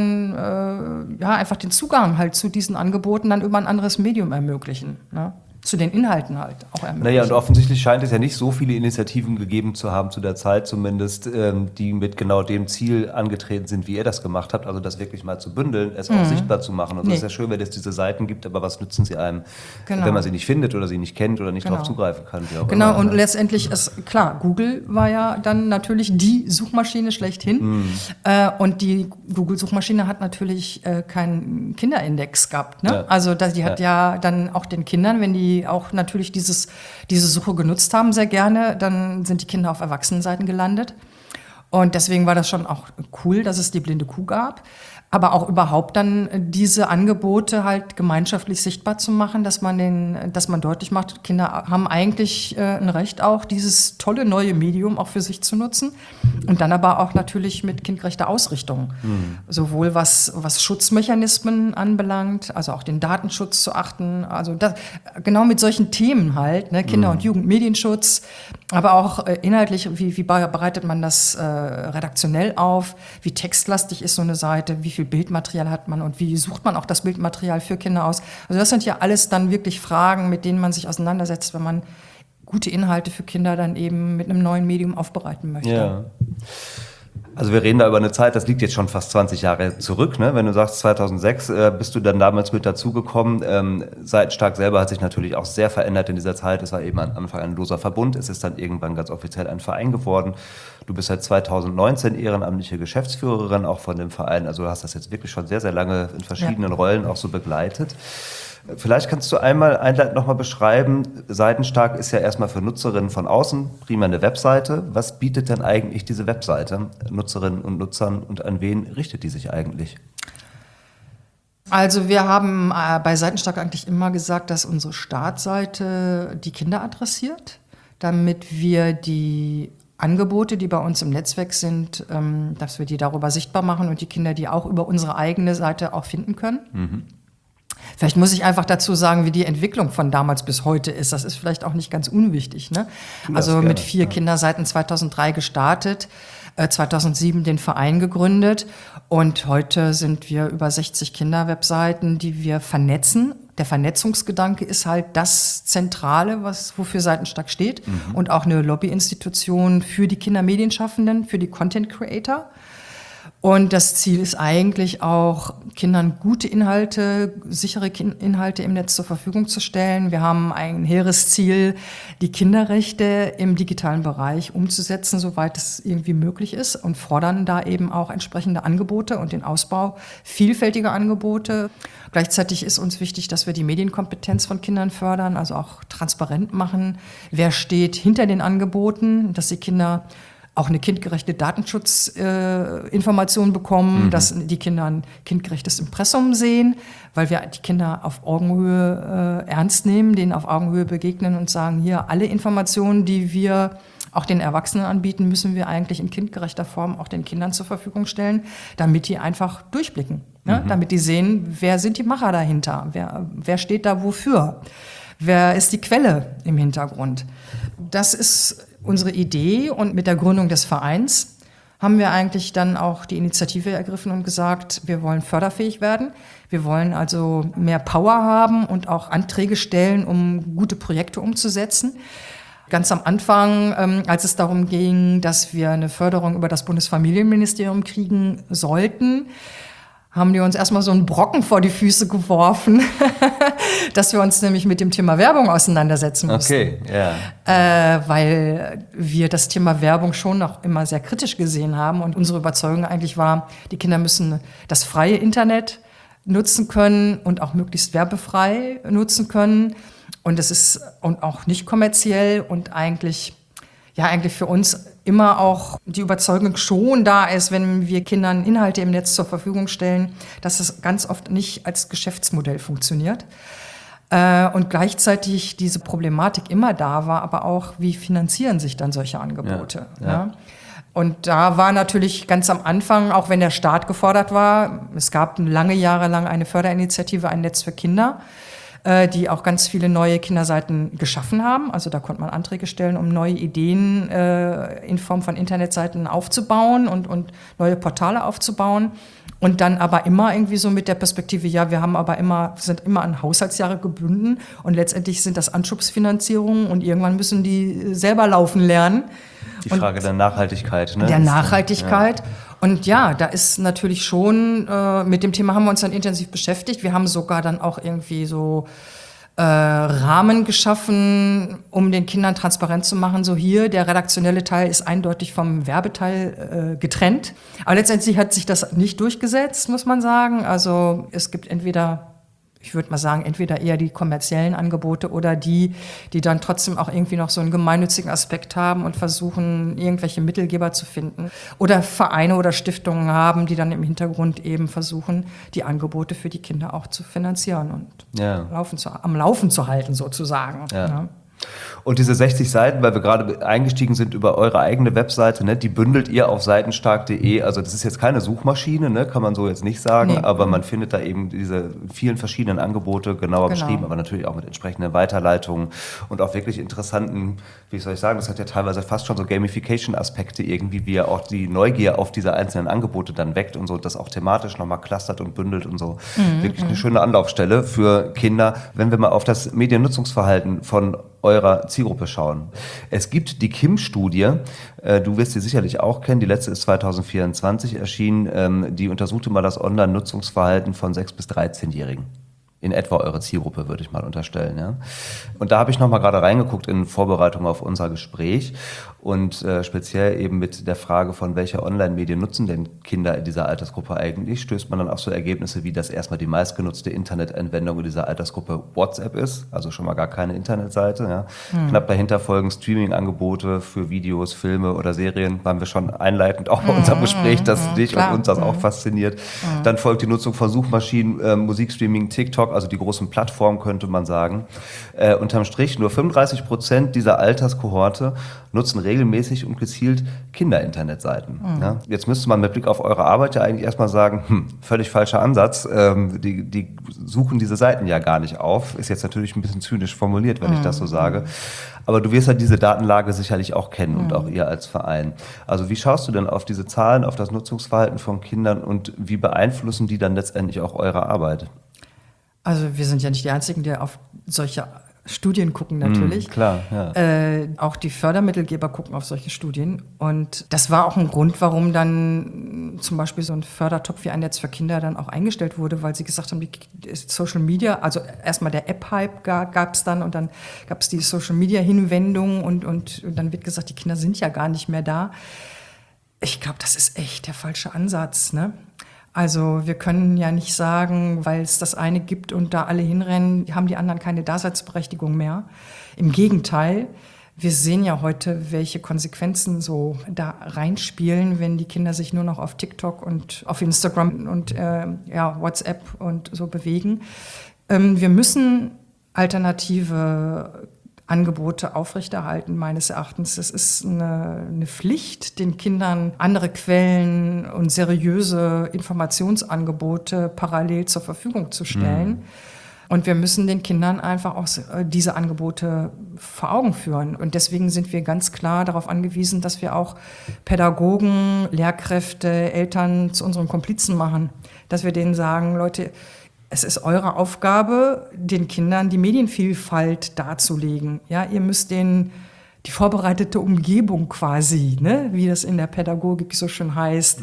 Kindern einfach den Zugang halt zu diesen Angeboten dann über ein anderes Medium ermöglichen. Ne? Zu den Inhalten halt auch ermöglichen. Naja, und offensichtlich scheint es ja nicht so viele Initiativen gegeben zu haben, zu der Zeit zumindest, die mit genau dem Ziel angetreten sind, wie ihr das gemacht habt, also das wirklich mal zu bündeln, es auch sichtbar zu machen. Also es ist ja schön, wenn es diese Seiten gibt, aber was nützen sie einem, wenn man sie nicht findet oder sie nicht kennt oder nicht darauf zugreifen kann? Wie auch immer. Und letztendlich ist, klar, Google war ja dann natürlich die Suchmaschine schlechthin und die Google-Suchmaschine hat natürlich keinen Kinderindex gehabt. Ne? Ja. Also die hat ja dann auch den Kindern, wenn die auch natürlich diese Suche genutzt haben, sehr gerne, dann sind die Kinder auf Erwachsenenseiten gelandet. Und deswegen war das schon auch cool, dass es die Blinde Kuh gab. Aber auch überhaupt dann diese Angebote halt gemeinschaftlich sichtbar zu machen, dass man deutlich macht, Kinder haben eigentlich ein Recht auch, dieses tolle neue Medium auch für sich zu nutzen. Und dann aber auch natürlich mit kindgerechter Ausrichtung. Sowohl was Schutzmechanismen anbelangt, also auch den Datenschutz zu achten. Also genau mit solchen Themen halt, ne? Kinder- und Jugendmedienschutz, aber auch inhaltlich, wie bereitet man das redaktionell auf, wie textlastig ist so eine Seite, wie viel Bildmaterial hat man und wie sucht man auch das Bildmaterial für Kinder aus. Also das sind ja alles dann wirklich Fragen, mit denen man sich auseinandersetzt, wenn man gute Inhalte für Kinder dann eben mit einem neuen Medium aufbereiten möchte. Ja. Also wir reden da über eine Zeit, das liegt jetzt schon fast 20 Jahre zurück, ne? Wenn du sagst 2006 bist du dann damals mit dazugekommen. Seitenstark selber hat sich natürlich auch sehr verändert in dieser Zeit. Es war eben am Anfang ein loser Verbund, es ist dann irgendwann ganz offiziell ein Verein geworden. Du bist seit 2019 ehrenamtliche Geschäftsführerin auch von dem Verein. Also du hast das jetzt wirklich schon sehr, sehr lange in verschiedenen Rollen auch so begleitet. Vielleicht kannst du einmal einleitend nochmal beschreiben, Seitenstark ist ja erstmal für Nutzerinnen von außen primär eine Webseite. Was bietet denn eigentlich diese Webseite Nutzerinnen und Nutzern und an wen richtet die sich eigentlich? Also wir haben bei Seitenstark eigentlich immer gesagt, dass unsere Startseite die Kinder adressiert, damit wir die Angebote, die bei uns im Netzwerk sind, dass wir die darüber sichtbar machen und die Kinder die auch über unsere eigene Seite auch finden können. Mhm. Vielleicht muss ich einfach dazu sagen, wie die Entwicklung von damals bis heute ist. Das ist vielleicht auch nicht ganz unwichtig, ne? Also mit 4 Kinderseiten 2003 gestartet, 2007 den Verein gegründet und heute sind wir über 60 Kinderwebseiten, die wir vernetzen. Der Vernetzungsgedanke ist halt das Zentrale, wofür Seitenstark steht und auch eine Lobbyinstitution für die Kindermedienschaffenden, für die Content Creator. Und das Ziel ist eigentlich auch, Kindern gute Inhalte, sichere Inhalte im Netz zur Verfügung zu stellen. Wir haben ein hehres Ziel, die Kinderrechte im digitalen Bereich umzusetzen, soweit es irgendwie möglich ist und fordern da eben auch entsprechende Angebote und den Ausbau vielfältiger Angebote. Gleichzeitig ist uns wichtig, dass wir die Medienkompetenz von Kindern fördern, also auch transparent machen. Wer steht hinter den Angeboten, dass die Kinder auch eine kindgerechte Datenschutzinformation bekommen, dass die Kinder ein kindgerechtes Impressum sehen, weil wir die Kinder auf Augenhöhe ernst nehmen, denen auf Augenhöhe begegnen und sagen, hier alle Informationen, die wir auch den Erwachsenen anbieten, müssen wir eigentlich in kindgerechter Form auch den Kindern zur Verfügung stellen, damit die einfach durchblicken, ne? Damit die sehen, wer sind die Macher dahinter, wer steht da wofür, wer ist die Quelle im Hintergrund. Das ist unsere Idee und mit der Gründung des Vereins haben wir eigentlich dann auch die Initiative ergriffen und gesagt, wir wollen förderfähig werden. Wir wollen also mehr Power haben und auch Anträge stellen, um gute Projekte umzusetzen. Ganz am Anfang, als es darum ging, dass wir eine Förderung über das Bundesfamilienministerium kriegen sollten, haben die uns erstmal so einen Brocken vor die Füße geworfen, dass wir uns nämlich mit dem Thema Werbung auseinandersetzen mussten. Okay, ja. Weil wir das Thema Werbung schon noch immer sehr kritisch gesehen haben und unsere Überzeugung eigentlich war, die Kinder müssen das freie Internet nutzen können und auch möglichst werbefrei nutzen können. Und es ist und auch nicht kommerziell und eigentlich für uns immer auch die Überzeugung schon da ist, wenn wir Kindern Inhalte im Netz zur Verfügung stellen, dass es ganz oft nicht als Geschäftsmodell funktioniert. Und gleichzeitig diese Problematik immer da war, aber auch, wie finanzieren sich dann solche Angebote? Ja. Und da war natürlich ganz am Anfang, auch wenn der Staat gefordert war, es gab lange Jahre lang eine Förderinitiative, ein Netz für Kinder, die auch ganz viele neue Kinderseiten geschaffen haben. Also da konnte man Anträge stellen, um neue Ideen in Form von Internetseiten aufzubauen und neue Portale aufzubauen. Und dann aber immer irgendwie so mit der Perspektive, ja, sind immer an Haushaltsjahre gebunden und letztendlich sind das Anschubsfinanzierungen und irgendwann müssen die selber laufen lernen. Die Frage der Nachhaltigkeit, ne? Der Nachhaltigkeit. Ja. Und ja, da ist natürlich schon, mit dem Thema haben wir uns dann intensiv beschäftigt. Wir haben sogar dann auch irgendwie so Rahmen geschaffen, um den Kindern transparent zu machen. So hier, der redaktionelle Teil ist eindeutig vom Werbeteil getrennt. Aber letztendlich hat sich das nicht durchgesetzt, muss man sagen. Also es gibt entweder eher die kommerziellen Angebote oder die dann trotzdem auch irgendwie noch so einen gemeinnützigen Aspekt haben und versuchen, irgendwelche Mittelgeber zu finden. Oder Vereine oder Stiftungen haben, die dann im Hintergrund eben versuchen, die Angebote für die Kinder auch zu finanzieren und am Laufen zu halten, sozusagen. Ja. Ja. Und diese 60 Seiten, weil wir gerade eingestiegen sind über eure eigene Webseite, ne, die bündelt ihr auf seitenstark.de. Also das ist jetzt keine Suchmaschine, ne, kann man so jetzt nicht sagen, aber man findet da eben diese vielen verschiedenen Angebote genauer beschrieben, aber natürlich auch mit entsprechenden Weiterleitungen und auch wirklich interessanten, wie soll ich sagen, das hat ja teilweise fast schon so Gamification-Aspekte irgendwie, wie ja auch die Neugier auf diese einzelnen Angebote dann weckt und so, das auch thematisch nochmal clustert und bündelt und so. Wirklich eine schöne Anlaufstelle für Kinder. Wenn wir mal auf das Mediennutzungsverhalten von eurer Zielgruppe schauen. Es gibt die Kim-Studie, du wirst sie sicherlich auch kennen, die letzte ist 2024 erschienen, die untersuchte mal das Online-Nutzungsverhalten von 6- bis 13-Jährigen. In etwa eure Zielgruppe, würde ich mal unterstellen. Ja? Und da habe ich nochmal gerade reingeguckt in Vorbereitung auf unser Gespräch und speziell eben mit der Frage von welche Online-Medien nutzen denn Kinder in dieser Altersgruppe eigentlich, stößt man dann auf so Ergebnisse wie, dass erstmal die meistgenutzte Internetanwendung in dieser Altersgruppe WhatsApp ist, also schon mal gar keine Internetseite. Ja? Knapp dahinter folgen Streaming-Angebote für Videos, Filme oder Serien, waren wir schon einleitend auch bei unserem Gespräch, dass dich und uns das auch fasziniert. Dann folgt die Nutzung von Suchmaschinen, Musikstreaming, TikTok, also die großen Plattformen, könnte man sagen. Unterm Strich, nur 35% dieser Alterskohorte nutzen regelmäßig und gezielt Kinder-Internetseiten. Ja? Jetzt müsste man mit Blick auf eure Arbeit ja eigentlich erstmal sagen, völlig falscher Ansatz, die suchen diese Seiten ja gar nicht auf. Ist jetzt natürlich ein bisschen zynisch formuliert, wenn ich das so sage. Aber du wirst ja diese Datenlage sicherlich auch kennen und auch ihr als Verein. Also wie schaust du denn auf diese Zahlen, auf das Nutzungsverhalten von Kindern und wie beeinflussen die dann letztendlich auch eure Arbeit? Also wir sind ja nicht die Einzigen, die auf solche Studien gucken natürlich. Klar, ja. Auch die Fördermittelgeber gucken auf solche Studien. Und das war auch ein Grund, warum dann zum Beispiel so ein Fördertopf wie ein Netz für Kinder dann auch eingestellt wurde, weil sie gesagt haben, die Social Media, also erstmal der App-Hype gab es dann und dann gab es die Social-Media-Hinwendung und dann wird gesagt, die Kinder sind ja gar nicht mehr da. Ich glaube, das ist echt der falsche Ansatz, ne? Also wir können ja nicht sagen, weil es das eine gibt und da alle hinrennen, haben die anderen keine Daseinsberechtigung mehr. Im Gegenteil, wir sehen ja heute, welche Konsequenzen so da reinspielen, wenn die Kinder sich nur noch auf TikTok und auf Instagram und WhatsApp und so bewegen. Wir müssen alternative Angebote aufrechterhalten, meines Erachtens. Es ist eine Pflicht, den Kindern andere Quellen und seriöse Informationsangebote parallel zur Verfügung zu stellen. Und wir müssen den Kindern einfach auch diese Angebote vor Augen führen. Und deswegen sind wir ganz klar darauf angewiesen, dass wir auch Pädagogen, Lehrkräfte, Eltern zu unseren Komplizen machen. Dass wir denen sagen, Leute, es ist eure Aufgabe, den Kindern die Medienvielfalt darzulegen. Ja, ihr müsst denen die vorbereitete Umgebung quasi, ne, wie das in der Pädagogik so schön heißt,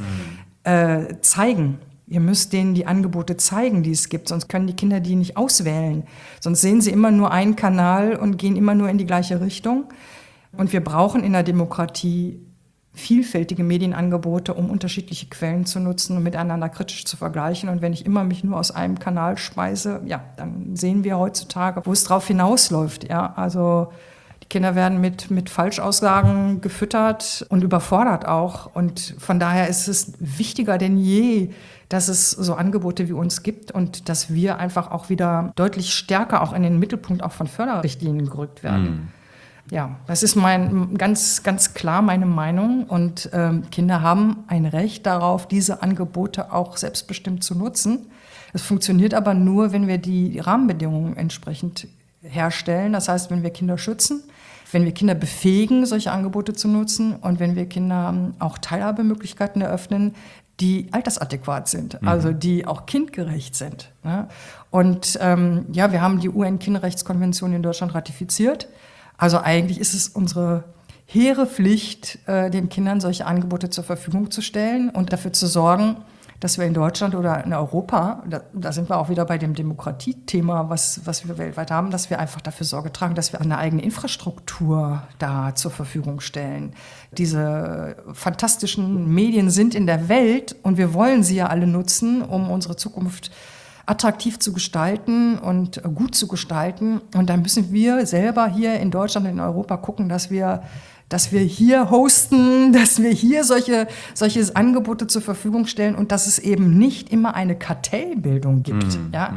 zeigen. Ihr müsst denen die Angebote zeigen, die es gibt, sonst können die Kinder die nicht auswählen. Sonst sehen sie immer nur einen Kanal und gehen immer nur in die gleiche Richtung. Und wir brauchen in der Demokratie vielfältige Medienangebote, um unterschiedliche Quellen zu nutzen und miteinander kritisch zu vergleichen. Und wenn ich immer mich nur aus einem Kanal speise, ja, dann sehen wir heutzutage, wo es drauf hinausläuft. Ja, also die Kinder werden mit Falschaussagen gefüttert und überfordert auch. Und von daher ist es wichtiger denn je, dass es so Angebote wie uns gibt und dass wir einfach auch wieder deutlich stärker auch in den Mittelpunkt auch von Förderrichtlinien gerückt werden. Ja, das ist ganz, ganz klar meine Meinung. Und Kinder haben ein Recht darauf, diese Angebote auch selbstbestimmt zu nutzen. Es funktioniert aber nur, wenn wir die Rahmenbedingungen entsprechend herstellen. Das heißt, wenn wir Kinder schützen, wenn wir Kinder befähigen, solche Angebote zu nutzen und wenn wir Kindern auch Teilhabemöglichkeiten eröffnen, die altersadäquat sind, also die auch kindgerecht sind. Ne? Und wir haben die UN-Kinderrechtskonvention in Deutschland ratifiziert. Also eigentlich ist es unsere hehre Pflicht, den Kindern solche Angebote zur Verfügung zu stellen und dafür zu sorgen, dass wir in Deutschland oder in Europa, da sind wir auch wieder bei dem Demokratiethema, was wir weltweit haben, dass wir einfach dafür Sorge tragen, dass wir eine eigene Infrastruktur da zur Verfügung stellen. Diese fantastischen Medien sind in der Welt und wir wollen sie ja alle nutzen, um unsere Zukunft attraktiv zu gestalten und gut zu gestalten. Und da müssen wir selber hier in Deutschland und in Europa gucken, dass wir hier hosten, dass wir hier solche Angebote zur Verfügung stellen und dass es eben nicht immer eine Kartellbildung gibt. Ja?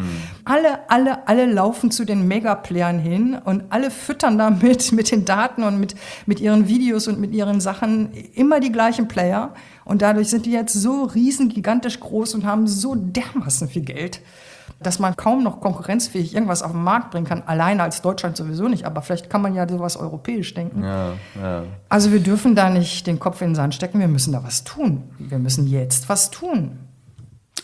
Alle laufen zu den Megaplayern hin und alle füttern damit mit den Daten und mit ihren Videos und mit ihren Sachen immer die gleichen Player. Und dadurch sind die jetzt so gigantisch groß und haben so dermaßen viel Geld, dass man kaum noch konkurrenzfähig irgendwas auf den Markt bringen kann. Alleine als Deutschland sowieso nicht, aber vielleicht kann man ja sowas europäisch denken. Ja. Also wir dürfen da nicht den Kopf in den Sand stecken, wir müssen da was tun. Wir müssen jetzt was tun.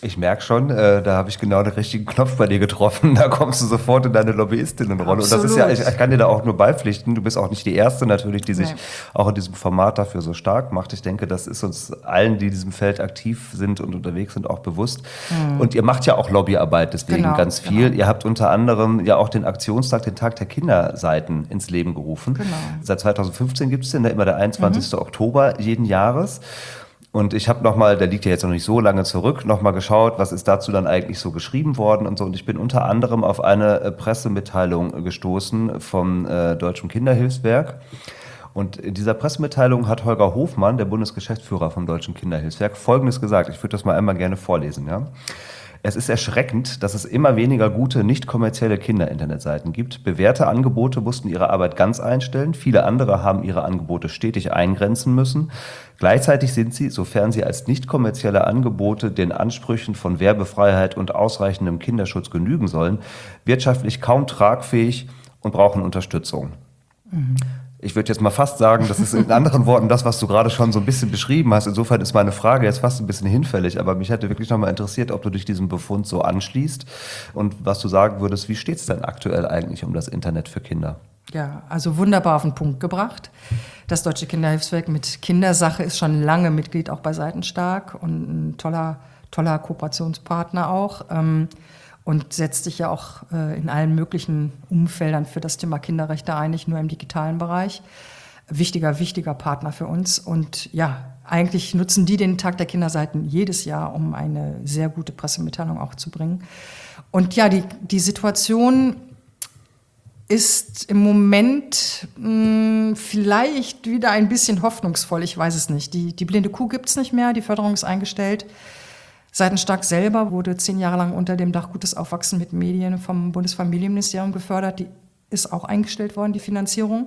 Ich merke schon, da habe ich genau den richtigen Knopf bei dir getroffen. Da kommst du sofort in deine Lobbyistinnenrolle. Und das ist ja, ich kann dir da auch nur beipflichten. Du bist auch nicht die Erste natürlich, die sich auch in diesem Format dafür so stark macht. Ich denke, das ist uns allen, die in diesem Feld aktiv sind und unterwegs sind, auch bewusst. Und ihr macht ja auch Lobbyarbeit deswegen ganz viel. Genau. Ihr habt unter anderem ja auch den Aktionstag, den Tag der Kinderseiten ins Leben gerufen. Genau. Seit 2015 gibt es den, immer der 21. Oktober jeden Jahres. Und ich habe nochmal, der liegt ja jetzt noch nicht so lange zurück, nochmal geschaut, was ist dazu dann eigentlich so geschrieben worden und so. Und ich bin unter anderem auf eine Pressemitteilung gestoßen vom Deutschen Kinderhilfswerk. Und in dieser Pressemitteilung hat Holger Hofmann, der Bundesgeschäftsführer vom Deutschen Kinderhilfswerk, Folgendes gesagt. Ich würde das mal einmal gerne vorlesen, ja. Es ist erschreckend, dass es immer weniger gute, nicht kommerzielle Kinder-Internetseiten gibt. Bewährte Angebote mussten ihre Arbeit ganz einstellen. Viele andere haben ihre Angebote stetig eingrenzen müssen. Gleichzeitig sind sie, sofern sie als nicht kommerzielle Angebote den Ansprüchen von Werbefreiheit und ausreichendem Kinderschutz genügen sollen, wirtschaftlich kaum tragfähig und brauchen Unterstützung. Ich würde jetzt mal fast sagen, das ist in anderen Worten das, was du gerade schon so ein bisschen beschrieben hast. Insofern ist meine Frage jetzt fast ein bisschen hinfällig, aber mich hätte wirklich nochmal interessiert, ob du dich diesem Befund so anschließt und was du sagen würdest, wie steht es denn aktuell eigentlich um das Internet für Kinder? Ja, also wunderbar auf den Punkt gebracht. Das Deutsche Kinderhilfswerk mit Kindersache ist schon lange Mitglied auch bei Seitenstark und ein toller Kooperationspartner auch. Und setzt sich ja auch in allen möglichen Umfeldern für das Thema Kinderrechte ein, nicht nur im digitalen Bereich. Wichtiger Partner für uns. Und ja, eigentlich nutzen die den Tag der Kinderseiten jedes Jahr, um eine sehr gute Pressemitteilung auch zu bringen. Und ja, die Situation ist im Moment vielleicht wieder ein bisschen hoffnungsvoll, ich weiß es nicht. Die blinde Kuh gibt es nicht mehr, die Förderung ist eingestellt. Seitenstark selber wurde 10 Jahre lang unter dem Dach Gutes Aufwachsen mit Medien vom Bundesfamilienministerium gefördert. Die ist auch eingestellt worden, die Finanzierung.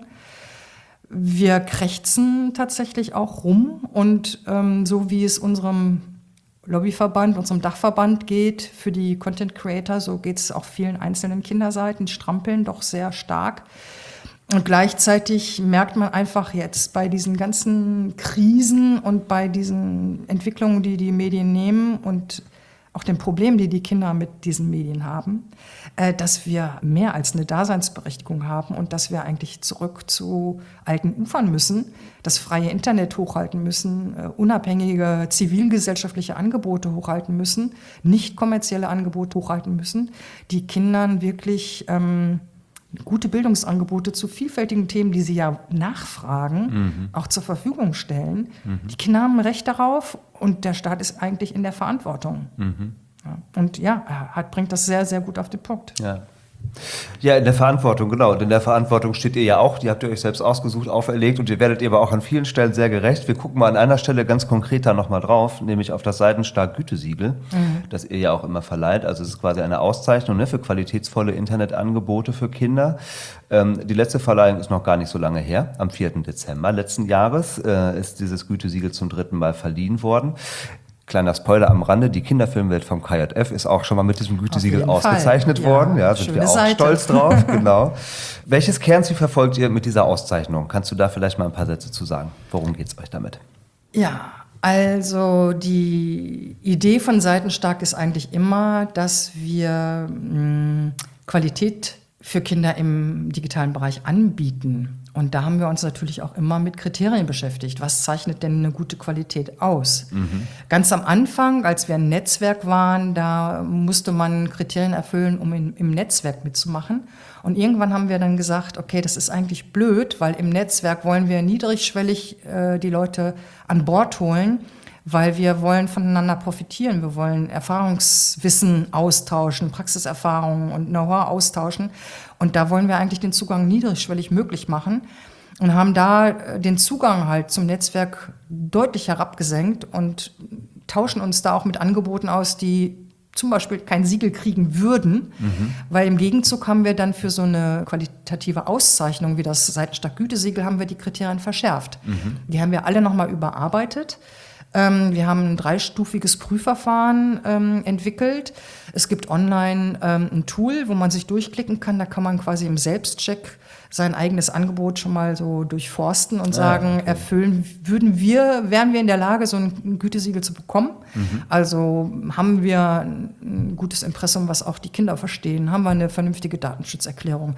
Wir krächzen tatsächlich auch rum. Und so wie es unserem Lobbyverband, unserem Dachverband geht für die Content Creator, so geht es auch vielen einzelnen Kinderseiten, die strampeln doch sehr stark. Und gleichzeitig merkt man einfach jetzt bei diesen ganzen Krisen und bei diesen Entwicklungen, die die Medien nehmen und auch den Problemen, die die Kinder mit diesen Medien haben, dass wir mehr als eine Daseinsberechtigung haben und dass wir eigentlich zurück zu alten Ufern müssen, das freie Internet hochhalten müssen, unabhängige zivilgesellschaftliche Angebote hochhalten müssen, nicht kommerzielle Angebote hochhalten müssen, die Kindern wirklich gute Bildungsangebote zu vielfältigen Themen, die sie ja nachfragen, auch zur Verfügung stellen. Die Kinder haben ein Recht darauf und der Staat ist eigentlich in der Verantwortung. Ja. Und ja, er bringt das sehr, sehr gut auf den Punkt. Ja, in der Verantwortung, genau. Und in der Verantwortung steht ihr ja auch, die habt ihr euch selbst ausgesucht, auferlegt und ihr werdet ihr aber auch an vielen Stellen sehr gerecht. Wir gucken mal an einer Stelle ganz konkret da nochmal drauf, nämlich auf das Seitenstark-Gütesiegel, das ihr ja auch immer verleiht. Also es ist quasi eine Auszeichnung für qualitätsvolle Internetangebote für Kinder. Die letzte Verleihung ist noch gar nicht so lange her. Am 4. Dezember letzten Jahres ist dieses Gütesiegel zum 3. Mal verliehen worden. Kleiner Spoiler am Rande, die Kinderfilmwelt vom KJF ist auch schon mal mit diesem Gütesiegel ausgezeichnet worden. Ja, sind wir auch stolz drauf, genau. Welches Kernziel verfolgt ihr mit dieser Auszeichnung? Kannst du da vielleicht mal ein paar Sätze zu sagen? Worum geht es euch damit? Ja, also die Idee von Seitenstark ist eigentlich immer, dass wir Qualität für Kinder im digitalen Bereich anbieten. Und da haben wir uns natürlich auch immer mit Kriterien beschäftigt. Was zeichnet denn eine gute Qualität aus? Ganz am Anfang, als wir ein Netzwerk waren, da musste man Kriterien erfüllen, um im Netzwerk mitzumachen. Und irgendwann haben wir dann gesagt, okay, das ist eigentlich blöd, weil im Netzwerk wollen wir niedrigschwellig die Leute an Bord holen, weil wir wollen voneinander profitieren. Wir wollen Erfahrungswissen austauschen, Praxiserfahrungen und Know-how austauschen. Und da wollen wir eigentlich den Zugang niedrigschwellig möglich machen und haben da den Zugang halt zum Netzwerk deutlich herabgesenkt und tauschen uns da auch mit Angeboten aus, die zum Beispiel kein Siegel kriegen würden, weil im Gegenzug haben wir dann für so eine qualitative Auszeichnung wie das Seitenstark-Gütesiegel haben wir die Kriterien verschärft. Die haben wir alle nochmal überarbeitet. Wir haben ein 3-stufiges Prüfverfahren entwickelt. Es gibt online ein Tool, wo man sich durchklicken kann. Da kann man quasi im Selbstcheck sein eigenes Angebot schon mal so durchforsten und sagen, wären wir in der Lage, so ein Gütesiegel zu bekommen? Also haben wir ein gutes Impressum, was auch die Kinder verstehen? Haben wir eine vernünftige Datenschutzerklärung?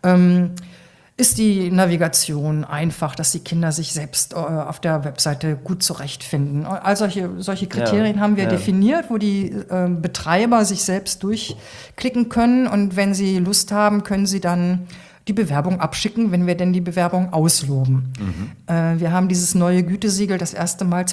Ist die Navigation einfach, dass die Kinder sich selbst auf der Webseite gut zurechtfinden? All solche Kriterien haben wir definiert, wo die Betreiber sich selbst durchklicken können. Und wenn sie Lust haben, können sie dann die Bewerbung abschicken, wenn wir denn die Bewerbung ausloben. Wir haben dieses neue Gütesiegel das erste Mal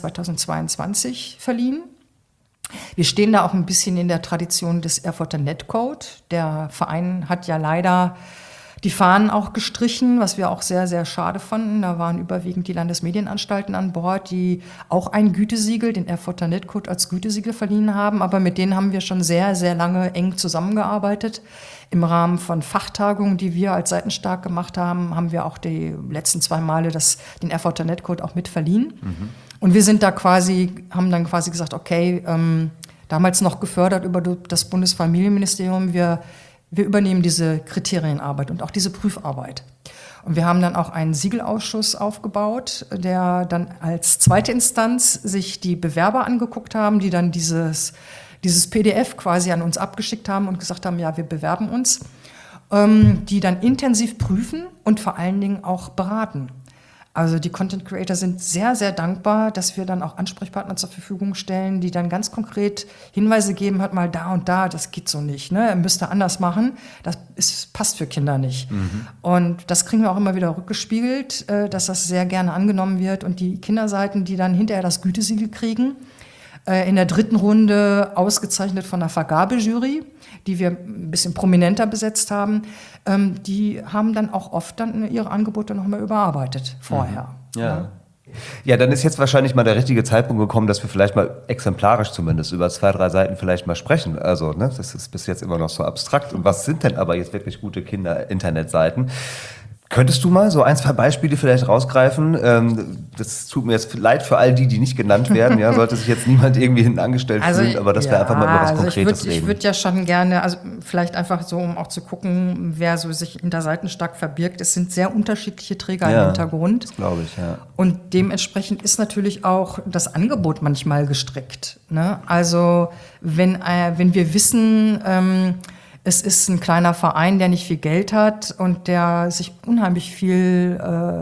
2022 verliehen. Wir stehen da auch ein bisschen in der Tradition des Erfurter Netcode. Der Verein hat ja leider die Fahnen auch gestrichen, was wir auch sehr, sehr schade fanden. Da waren überwiegend die Landesmedienanstalten an Bord, die auch ein Gütesiegel, den Erfurter Netcode, als Gütesiegel verliehen haben. Aber mit denen haben wir schon sehr, sehr lange eng zusammengearbeitet. Im Rahmen von Fachtagungen, die wir als Seitenstark gemacht haben, haben wir auch die letzten 2 Male den Erfurter Netcode auch mit verliehen. Und wir sind haben dann quasi gesagt, okay, damals noch gefördert über das Bundesfamilienministerium, wir übernehmen diese Kriterienarbeit und auch diese Prüfarbeit. Und wir haben dann auch einen Siegelausschuss aufgebaut, der dann als zweite Instanz sich die Bewerber angeguckt haben, die dann dieses PDF quasi an uns abgeschickt haben und gesagt haben, ja, wir bewerben uns, die dann intensiv prüfen und vor allen Dingen auch beraten. Also die Content Creator sind sehr, sehr dankbar, dass wir dann auch Ansprechpartner zur Verfügung stellen, die dann ganz konkret Hinweise geben, hört mal da und da, das geht so nicht, ne? Ihr müsst anders machen, passt für Kinder nicht. Und das kriegen wir auch immer wieder rückgespiegelt, dass das sehr gerne angenommen wird und die Kinderseiten, die dann hinterher das Gütesiegel kriegen, in der 3. Runde ausgezeichnet von der Vergabejury, die wir ein bisschen prominenter besetzt haben, die haben dann auch oft dann ihre Angebote noch mal überarbeitet vorher. Ja, dann ist jetzt wahrscheinlich mal der richtige Zeitpunkt gekommen, dass wir vielleicht mal exemplarisch zumindest über 2, 3 Seiten vielleicht mal sprechen. Also, ne, das ist bis jetzt immer noch so abstrakt. Und was sind denn aber jetzt wirklich gute Kinder-Internetseiten? Könntest du mal so 1, 2 Beispiele vielleicht rausgreifen? Das tut mir jetzt leid für all die nicht genannt werden. Ja, sollte sich jetzt niemand irgendwie hinten angestellt fühlen, aber dass wir einfach mal über was Konkretes reden. Ich würde ja schon gerne, also vielleicht einfach so, um auch zu gucken, wer so sich hinter Seitenstark verbirgt. Es sind sehr unterschiedliche Träger im Hintergrund. Das glaube ich, ja. Und dementsprechend ist natürlich auch das Angebot manchmal gestrickt. Ne? Also wenn wir wissen, es ist ein kleiner Verein, der nicht viel Geld hat und der sich mit unheimlich viel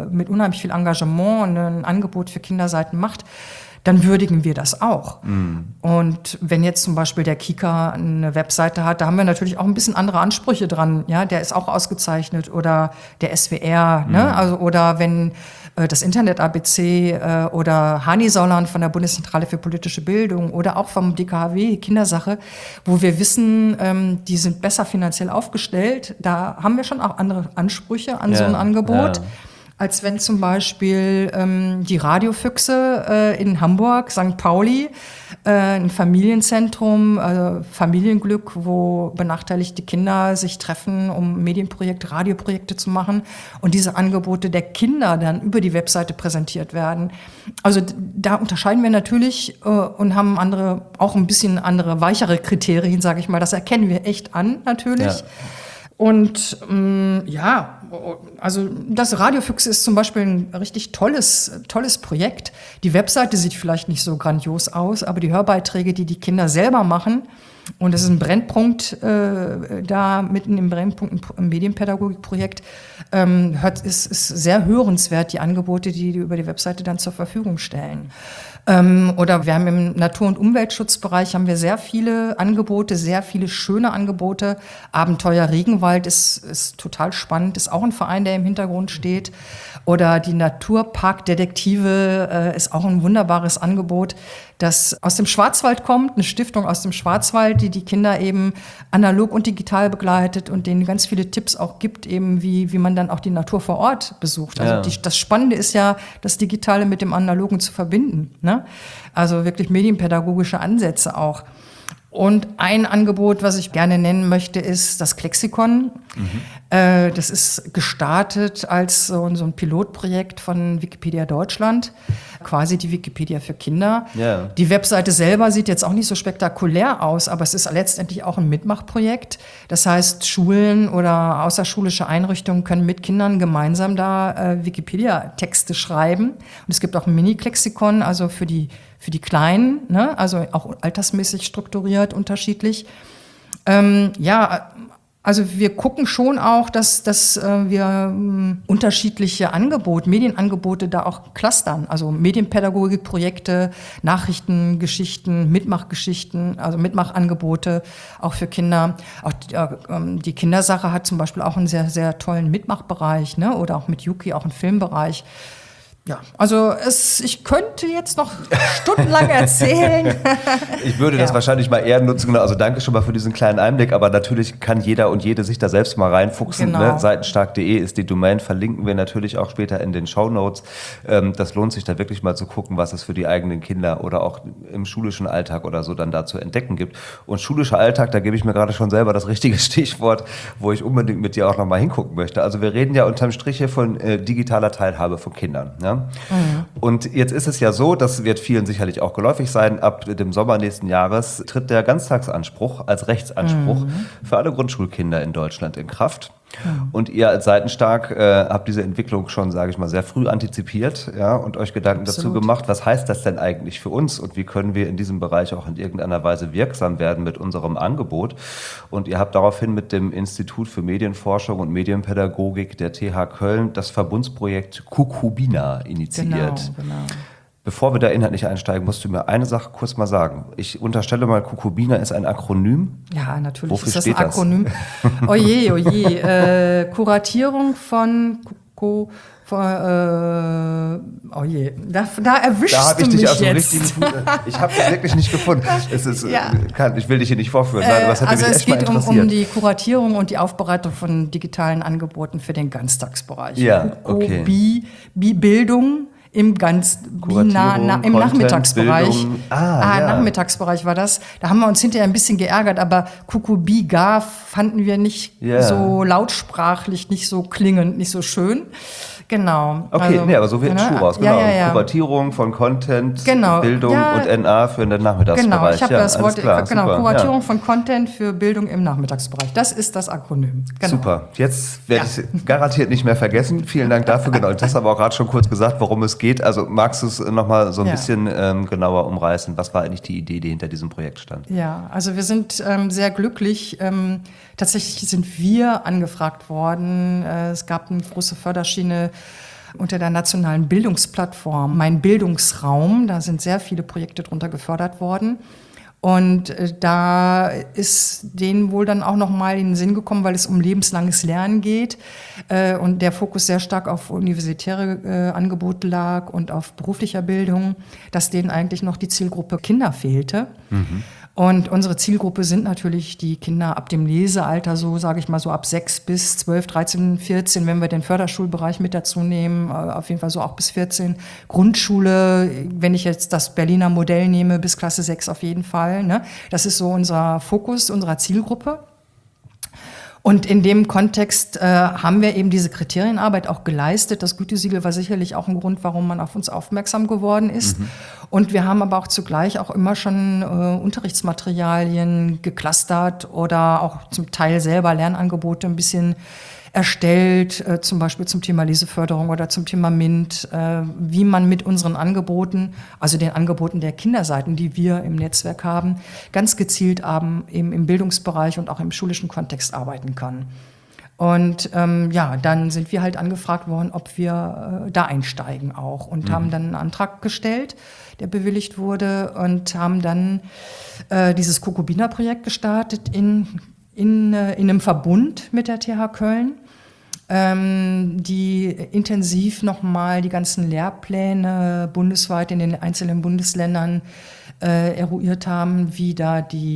Engagement ein Angebot für Kinderseiten macht, dann würdigen wir das auch. Und wenn jetzt zum Beispiel der Kika eine Webseite hat, da haben wir natürlich auch ein bisschen andere Ansprüche dran. Ja, der ist auch ausgezeichnet oder der SWR, ne? Also oder wenn das Internet-ABC oder Hani Saulan von der Bundeszentrale für politische Bildung oder auch vom DKHW Kindersache, wo wir wissen, die sind besser finanziell aufgestellt, da haben wir schon auch andere Ansprüche an so ein Angebot. Als wenn zum Beispiel die Radiofüchse in Hamburg, St. Pauli, ein Familienzentrum, Familienglück, wo benachteiligte Kinder sich treffen, um Medienprojekte, Radioprojekte zu machen und diese Angebote der Kinder dann über die Webseite präsentiert werden. Also da unterscheiden wir natürlich und haben auch ein bisschen andere, weichere Kriterien, sage ich mal. Das erkennen wir echt an, natürlich. Ja. Und also das Radiofüchse ist zum Beispiel ein richtig tolles Projekt. Die Webseite sieht vielleicht nicht so grandios aus, aber die Hörbeiträge, die Kinder selber machen, und das ist ein Brennpunkt, da mitten im Brennpunkt im Medienpädagogikprojekt, ist sehr hörenswert, die Angebote, die über die Webseite dann zur Verfügung stellen. Oder wir haben im Natur- und Umweltschutzbereich haben wir sehr viele Angebote, sehr viele schöne Angebote. Abenteuer Regenwald ist total spannend, ist auch ein Verein, der im Hintergrund steht. Oder die Naturparkdetektive ist auch ein wunderbares Angebot, das aus dem Schwarzwald kommt, eine Stiftung aus dem Schwarzwald, die Kinder eben analog und digital begleitet und denen ganz viele Tipps auch gibt, eben wie man dann auch die Natur vor Ort besucht. Also das Spannende ist ja, das Digitale mit dem Analogen zu verbinden, ne? Also wirklich medienpädagogische Ansätze auch. Und ein Angebot, was ich gerne nennen möchte, ist das Klexikon. Das ist gestartet als so ein Pilotprojekt von Wikipedia Deutschland, quasi die Wikipedia für Kinder. Ja. Die Webseite selber sieht jetzt auch nicht so spektakulär aus, aber es ist letztendlich auch ein Mitmachprojekt. Das heißt, Schulen oder außerschulische Einrichtungen können mit Kindern gemeinsam da Wikipedia-Texte schreiben. Und es gibt auch ein Mini-Klexikon, also für die Kleinen, ne? Also auch altersmäßig strukturiert, unterschiedlich. Also wir gucken schon auch, dass wir unterschiedliche Medienangebote da auch clustern. Also Medienpädagogikprojekte, Nachrichtengeschichten, Mitmachgeschichten, also Mitmachangebote auch für Kinder. Auch die Kindersache hat zum Beispiel auch einen sehr, sehr tollen Mitmachbereich, ne? Oder auch mit Yuki auch einen Filmbereich. Ja, also ich könnte jetzt noch stundenlang erzählen. Ich würde das wahrscheinlich mal eher nutzen. Also danke schon mal für diesen kleinen Einblick. Aber natürlich kann jeder und jede sich da selbst mal reinfuchsen. Genau. Ne? Seitenstark.de ist die Domain. Verlinken wir natürlich auch später in den Shownotes. Das lohnt sich da wirklich mal zu gucken, was es für die eigenen Kinder oder auch im schulischen Alltag oder so dann da zu entdecken gibt. Und schulischer Alltag, da gebe ich mir gerade schon selber das richtige Stichwort, wo ich unbedingt mit dir auch noch mal hingucken möchte. Also wir reden ja unterm Strich hier von digitaler Teilhabe von Kindern. Ja? Und jetzt ist es ja so, das wird vielen sicherlich auch geläufig sein, ab dem Sommer nächsten Jahres tritt der Ganztagsanspruch als Rechtsanspruch für alle Grundschulkinder in Deutschland in Kraft. Und ihr als Seitenstark habt diese Entwicklung schon, sage ich mal, sehr früh antizipiert, ja, und euch Gedanken dazu gemacht, was heißt das denn eigentlich für uns und wie können wir in diesem Bereich auch in irgendeiner Weise wirksam werden mit unserem Angebot. Und ihr habt daraufhin mit dem Institut für Medienforschung und Medienpädagogik der TH Köln das Verbundsprojekt Kukubina initiiert. Genau. Bevor wir da inhaltlich einsteigen, musst du mir eine Sache kurz mal sagen. Ich unterstelle mal, Kukubina ist ein Akronym. Ja, natürlich Wofür ist das steht ein Akronym. Oje. Kuratierung von da erwischst du mich jetzt. Ich habe das wirklich nicht gefunden. Ich will dich hier nicht vorführen. Nein, was hat also mich es echt mal geht interessiert. um die Kuratierung und die Aufbereitung von digitalen Angeboten für den Ganztagsbereich. Ja, okay. Bildung im Nachmittagsbereich. Nachmittagsbereich war das. Da haben wir uns hinterher ein bisschen geärgert, aber Kukubiga fanden wir nicht so lautsprachlich, nicht so klingend, nicht so schön. Genau. Okay, also, aber so wird ein Schuh raus. Genau. Ja. Kuratierung von Content, Bildung und NA für den Nachmittagsbereich. Genau, ich habe das Wort, klar, super, Kuratierung von Content für Bildung im Nachmittagsbereich. Das ist das Akronym. Genau. Super, jetzt werde ich es garantiert nicht mehr vergessen. Vielen Dank dafür. Genau, du hast aber auch gerade schon kurz gesagt, worum es geht. Also magst du es nochmal so ein bisschen genauer umreißen? Was war eigentlich die Idee, die hinter diesem Projekt stand? Ja, also wir sind sehr glücklich. Tatsächlich sind wir angefragt worden. Es gab eine große Förderschiene unter der nationalen Bildungsplattform Mein Bildungsraum. Da sind sehr viele Projekte drunter gefördert worden. Und da ist denen wohl dann auch noch mal in den Sinn gekommen, weil es um lebenslanges Lernen geht und der Fokus sehr stark auf universitäre Angebote lag und auf beruflicher Bildung, dass denen eigentlich noch die Zielgruppe Kinder fehlte. Und unsere Zielgruppe sind natürlich die Kinder ab dem Lesealter, so sage ich mal so ab 6 bis 12, 13, 14, wenn wir den Förderschulbereich mit dazu nehmen, auf jeden Fall so auch bis 14. Grundschule, wenn ich jetzt das Berliner Modell nehme, bis Klasse 6 auf jeden Fall. Ne? Das ist so unser Fokus, unserer Zielgruppe. Und in dem Kontext haben wir eben diese Kriterienarbeit auch geleistet. Das Gütesiegel war sicherlich auch ein Grund, warum man auf uns aufmerksam geworden ist. Und wir haben aber auch zugleich auch immer schon Unterrichtsmaterialien geclustert oder auch zum Teil selber Lernangebote ein bisschen erstellt, zum Beispiel zum Thema Leseförderung oder zum Thema MINT, wie man mit unseren Angeboten, also den Angeboten der Kinderseiten, die wir im Netzwerk haben, ganz gezielt eben im Bildungsbereich und auch im schulischen Kontext arbeiten kann. Und dann sind wir halt angefragt worden, ob wir da einsteigen auch und haben dann einen Antrag gestellt, der bewilligt wurde und haben dann dieses Kukubina-Projekt gestartet in einem Verbund mit der TH Köln, die intensiv nochmal die ganzen Lehrpläne bundesweit in den einzelnen Bundesländern eruiert haben, wie da die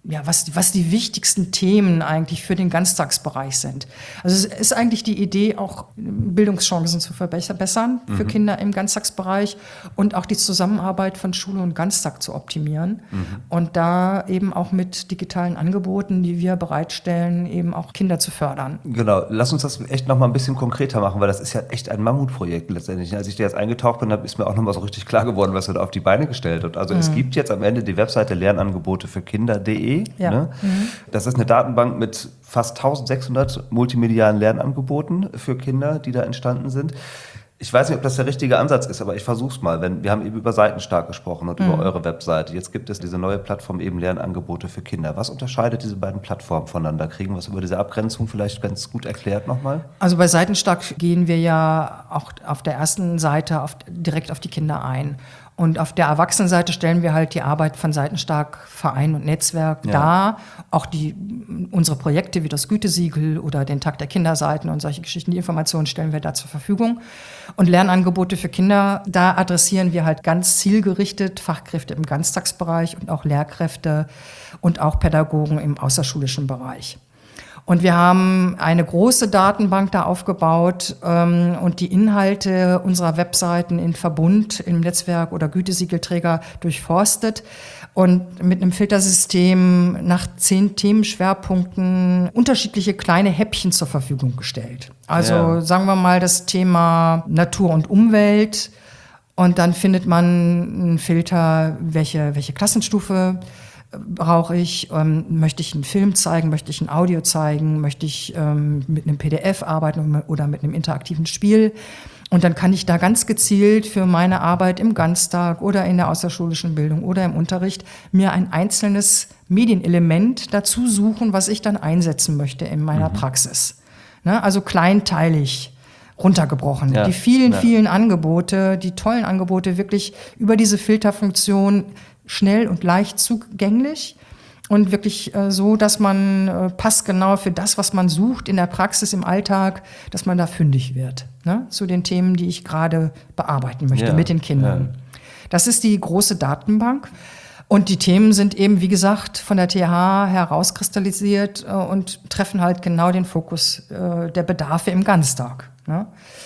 was die wichtigsten Themen eigentlich für den Ganztagsbereich sind. Also es ist eigentlich die Idee, auch Bildungschancen zu verbessern für Kinder im Ganztagsbereich und auch die Zusammenarbeit von Schule und Ganztag zu optimieren. Und da eben auch mit digitalen Angeboten, die wir bereitstellen, eben auch Kinder zu fördern. Genau, lass uns das echt noch mal ein bisschen konkreter machen, weil das ist ja echt ein Mammutprojekt letztendlich. Als ich da jetzt eingetaucht bin, ist mir auch noch mal so richtig klar geworden, was wir da auf die Beine gestellt haben. Also es gibt jetzt am Ende die Webseite Lernangebote für Kinder.de. Ja. Ne? Das ist eine Datenbank mit fast 1600 multimedialen Lernangeboten für Kinder, die da entstanden sind. Ich weiß nicht, ob das der richtige Ansatz ist, aber ich versuche es mal. Wir haben eben über Seitenstark gesprochen und über eure Webseite. Jetzt gibt es diese neue Plattform eben Lernangebote für Kinder. Was unterscheidet diese beiden Plattformen voneinander? Kriegen wir es über diese Abgrenzung vielleicht ganz gut erklärt nochmal? Also bei Seitenstark gehen wir ja auch auf der ersten Seite direkt auf die Kinder ein. Und auf der Erwachsenenseite stellen wir halt die Arbeit von Seitenstark, Verein und Netzwerk dar. Auch unsere Projekte wie das Gütesiegel oder den Tag der Kinderseiten und solche Geschichten, die Informationen stellen wir da zur Verfügung. Und Lernangebote für Kinder, da adressieren wir halt ganz zielgerichtet Fachkräfte im Ganztagsbereich und auch Lehrkräfte und auch Pädagogen im außerschulischen Bereich. Und wir haben eine große Datenbank da aufgebaut und die Inhalte unserer Webseiten in Verbund im Netzwerk oder Gütesiegelträger durchforstet und mit einem Filtersystem nach 10 Themenschwerpunkten unterschiedliche kleine Häppchen zur Verfügung gestellt. Also sagen wir mal das Thema Natur und Umwelt und dann findet man einen Filter, welche Klassenstufe brauche ich, möchte ich einen Film zeigen, möchte ich ein Audio zeigen, möchte ich mit einem PDF arbeiten oder mit einem interaktiven Spiel. Und dann kann ich da ganz gezielt für meine Arbeit im Ganztag oder in der außerschulischen Bildung oder im Unterricht mir ein einzelnes Medienelement dazu suchen, was ich dann einsetzen möchte in meiner Praxis. Ne? Also kleinteilig runtergebrochen. Die vielen Angebote, die tollen Angebote wirklich über diese Filterfunktion schnell und leicht zugänglich und wirklich so, dass man passgenau für das, was man sucht in der Praxis, im Alltag, dass man da fündig wird, ne? Zu den Themen, die ich gerade bearbeiten möchte mit den Kindern. Das ist die große Datenbank. Und die Themen sind eben, wie gesagt, von der TH herauskristallisiert und treffen halt genau den Fokus der Bedarfe im Ganztag, ne?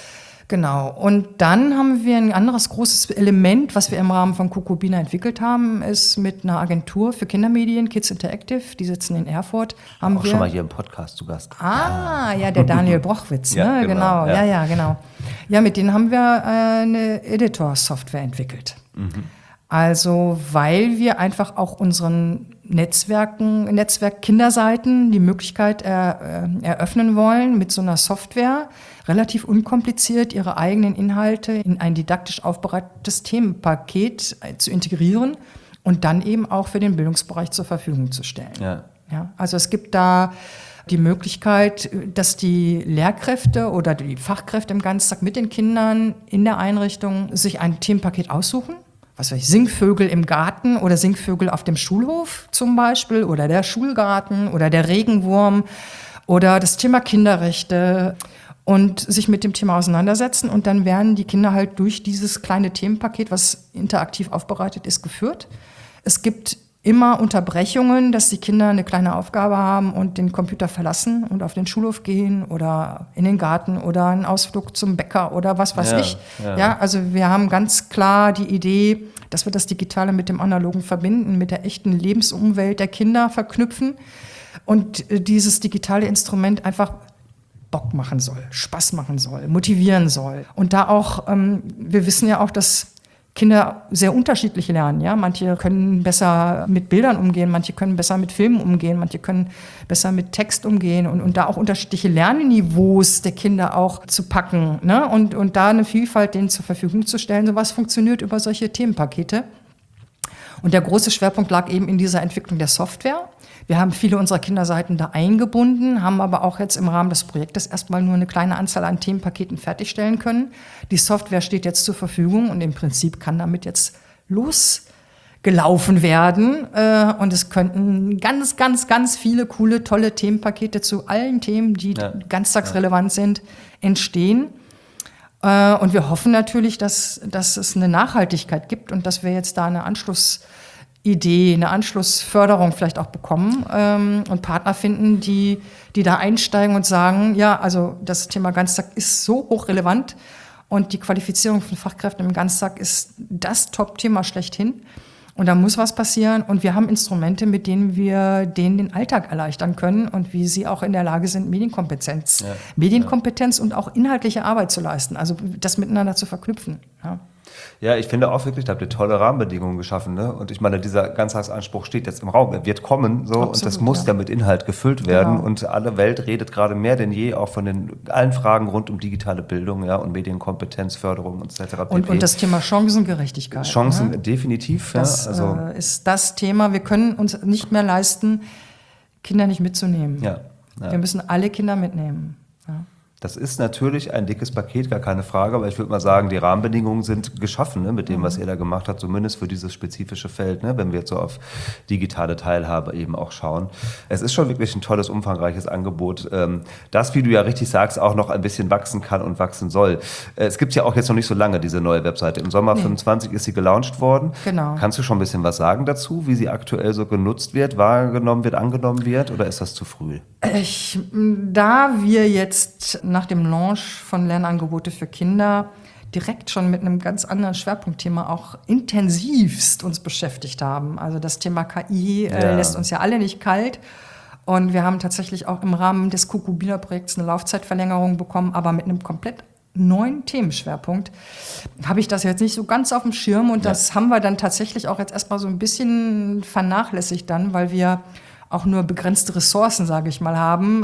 Genau. Und dann haben wir ein anderes großes Element, was wir im Rahmen von Kokobina entwickelt haben, ist mit einer Agentur für Kindermedien, Kids Interactive, die sitzen in Erfurt. Haben auch wir schon mal hier im Podcast zu Gast. Ja, der Daniel Brochwitz, ja, ne? Genau. Genau. Ja, mit denen haben wir eine Editor-Software entwickelt. Also, weil wir einfach auch unseren Netzwerk Kinderseiten die Möglichkeit eröffnen wollen, mit so einer Software relativ unkompliziert ihre eigenen Inhalte in ein didaktisch aufbereitetes Themenpaket zu integrieren und dann eben auch für den Bildungsbereich zur Verfügung zu stellen. Ja, also es gibt da die Möglichkeit, dass die Lehrkräfte oder die Fachkräfte im Ganztag mit den Kindern in der Einrichtung sich ein Themenpaket aussuchen. Was weiß ich, Singvögel im Garten oder Singvögel auf dem Schulhof zum Beispiel oder der Schulgarten oder der Regenwurm oder das Thema Kinderrechte und sich mit dem Thema auseinandersetzen. Und dann werden die Kinder halt durch dieses kleine Themenpaket, was interaktiv aufbereitet ist, geführt. Es gibt immer Unterbrechungen, dass die Kinder eine kleine Aufgabe haben und den Computer verlassen und auf den Schulhof gehen oder in den Garten oder einen Ausflug zum Bäcker oder was weiß ich. Ja, also wir haben ganz klar die Idee, dass wir das Digitale mit dem Analogen verbinden, mit der echten Lebensumwelt der Kinder verknüpfen und dieses digitale Instrument einfach Bock machen soll, Spaß machen soll, motivieren soll. Und da auch, wir wissen ja auch, dass Kinder sehr unterschiedlich lernen. Ja? Manche können besser mit Bildern umgehen, manche können besser mit Filmen umgehen, manche können besser mit Text umgehen und da auch unterschiedliche Lernniveaus der Kinder auch zu packen, ne? Und da eine Vielfalt denen zur Verfügung zu stellen. Sowas funktioniert über solche Themenpakete. Und der große Schwerpunkt lag eben in dieser Entwicklung der Software. Wir haben viele unserer Kinderseiten da eingebunden, haben aber auch jetzt im Rahmen des Projektes erstmal nur eine kleine Anzahl an Themenpaketen fertigstellen können. Die Software steht jetzt zur Verfügung und im Prinzip kann damit jetzt losgelaufen werden. Und es könnten ganz viele coole, tolle Themenpakete zu allen Themen, die ganztagsrelevant sind, entstehen. Und wir hoffen natürlich, dass es eine Nachhaltigkeit gibt und dass wir jetzt da eine Anschlussidee Anschlussidee, eine Anschlussförderung vielleicht auch bekommen und Partner finden, die da einsteigen und sagen, ja, also das Thema Ganztag ist so hochrelevant und die Qualifizierung von Fachkräften im Ganztag ist das Top-Thema schlechthin. Und da muss was passieren und wir haben Instrumente, mit denen wir denen den Alltag erleichtern können und wie sie auch in der Lage sind, Medienkompetenz und auch inhaltliche Arbeit zu leisten, also das miteinander zu verknüpfen. Ja. Ja, ich finde auch wirklich, da habt ihr tolle Rahmenbedingungen geschaffen. Ne? Und ich meine, dieser Ganztagsanspruch steht jetzt im Raum. Er wird kommen, so, absolut, und das muss ja mit Inhalt gefüllt werden. Genau. Und alle Welt redet gerade mehr denn je auch von allen Fragen rund um digitale Bildung, ja, und Medienkompetenz, Förderung etc. Und das Thema Chancengerechtigkeit. Chancen, definitiv. Das ist das Thema. Wir können uns nicht mehr leisten, Kinder nicht mitzunehmen. Ja. Wir müssen alle Kinder mitnehmen. Ja. Das ist natürlich ein dickes Paket, gar keine Frage, aber ich würde mal sagen, die Rahmenbedingungen sind geschaffen, ne, mit dem, was ihr da gemacht habt, zumindest für dieses spezifische Feld, ne, wenn wir jetzt so auf digitale Teilhabe eben auch schauen. Es ist schon wirklich ein tolles, umfangreiches Angebot, das, wie du ja richtig sagst, auch noch ein bisschen wachsen kann und wachsen soll. Es gibt ja auch jetzt noch nicht so lange diese neue Webseite. Im Sommer 25 ist sie gelauncht worden. Genau. Kannst du schon ein bisschen was sagen dazu, wie sie aktuell so genutzt wird, wahrgenommen wird, angenommen wird, oder ist das zu früh? Da wir jetzt nach dem Launch von Lernangebote für Kinder direkt schon mit einem ganz anderen Schwerpunktthema auch intensivst uns beschäftigt haben. Also das Thema KI lässt uns ja alle nicht kalt. Und wir haben tatsächlich auch im Rahmen des Kukubina-Projekts eine Laufzeitverlängerung bekommen, aber mit einem komplett neuen Themenschwerpunkt habe ich das jetzt nicht so ganz auf dem Schirm. Und das haben wir dann tatsächlich auch jetzt erstmal so ein bisschen vernachlässigt dann, weil wir auch nur begrenzte Ressourcen, sage ich mal, haben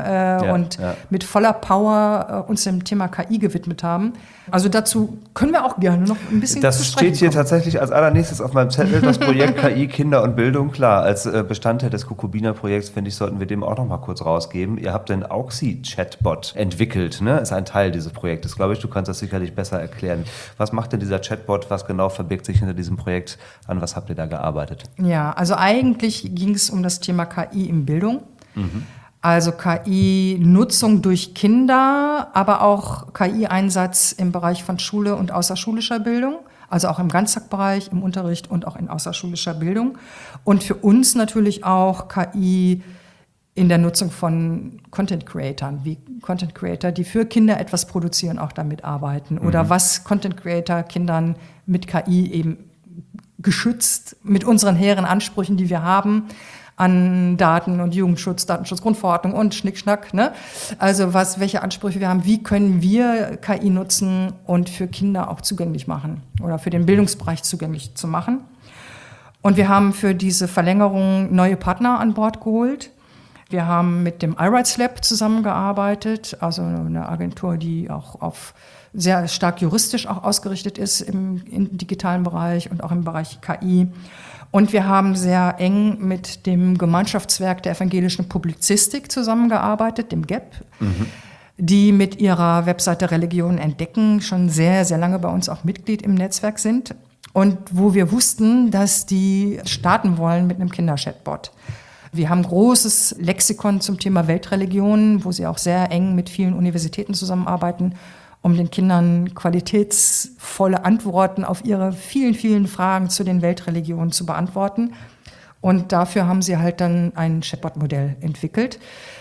mit voller Power uns dem Thema KI gewidmet haben. Also dazu können wir auch gerne noch ein bisschen das zu sprechen kommen. Das steht hier tatsächlich als allernächstes auf meinem Zettel, das Projekt KI, Kinder und Bildung. Klar, als Bestandteil des Kukubina-Projekts, finde ich, sollten wir dem auch noch mal kurz rausgeben. Ihr habt den Auxi-Chatbot entwickelt, ne? Ist ein Teil dieses Projektes, glaube ich. Du kannst das sicherlich besser erklären. Was macht denn dieser Chatbot? Was genau verbirgt sich hinter diesem Projekt? An was habt ihr da gearbeitet? Ja, also eigentlich ging es um das Thema KI in Bildung. Also KI-Nutzung durch Kinder, aber auch KI-Einsatz im Bereich von Schule und außerschulischer Bildung, also auch im Ganztagsbereich, im Unterricht und auch in außerschulischer Bildung. Und für uns natürlich auch KI in der Nutzung von Content-Creatern, wie Content-Creator, die für Kinder etwas produzieren, auch damit arbeiten. Oder was Content-Creator Kindern mit KI eben geschützt, mit unseren hehren Ansprüchen, die wir haben, an Daten und Jugendschutz, Datenschutzgrundverordnung und Schnickschnack, ne? Also welche Ansprüche wir haben, wie können wir KI nutzen und für Kinder auch zugänglich machen oder für den Bildungsbereich zugänglich zu machen. Und wir haben für diese Verlängerung neue Partner an Bord geholt. Wir haben mit dem iRights Lab zusammengearbeitet, also eine Agentur, die auch auf sehr stark juristisch auch ausgerichtet ist im digitalen Bereich und auch im Bereich KI. Und wir haben sehr eng mit dem Gemeinschaftswerk der evangelischen Publizistik zusammengearbeitet, dem GEP, die mit ihrer Webseite Religion entdecken schon sehr, sehr lange bei uns auch Mitglied im Netzwerk sind. Und wo wir wussten, dass die starten wollen mit einem Kinderchatbot. Wir haben großes Lexikon zum Thema Weltreligionen, wo sie auch sehr eng mit vielen Universitäten zusammenarbeiten, um den Kindern qualitätsvolle Antworten auf ihre vielen, vielen Fragen zu den Weltreligionen zu beantworten. Und dafür haben sie halt dann ein Chatbot-Modell entwickelt.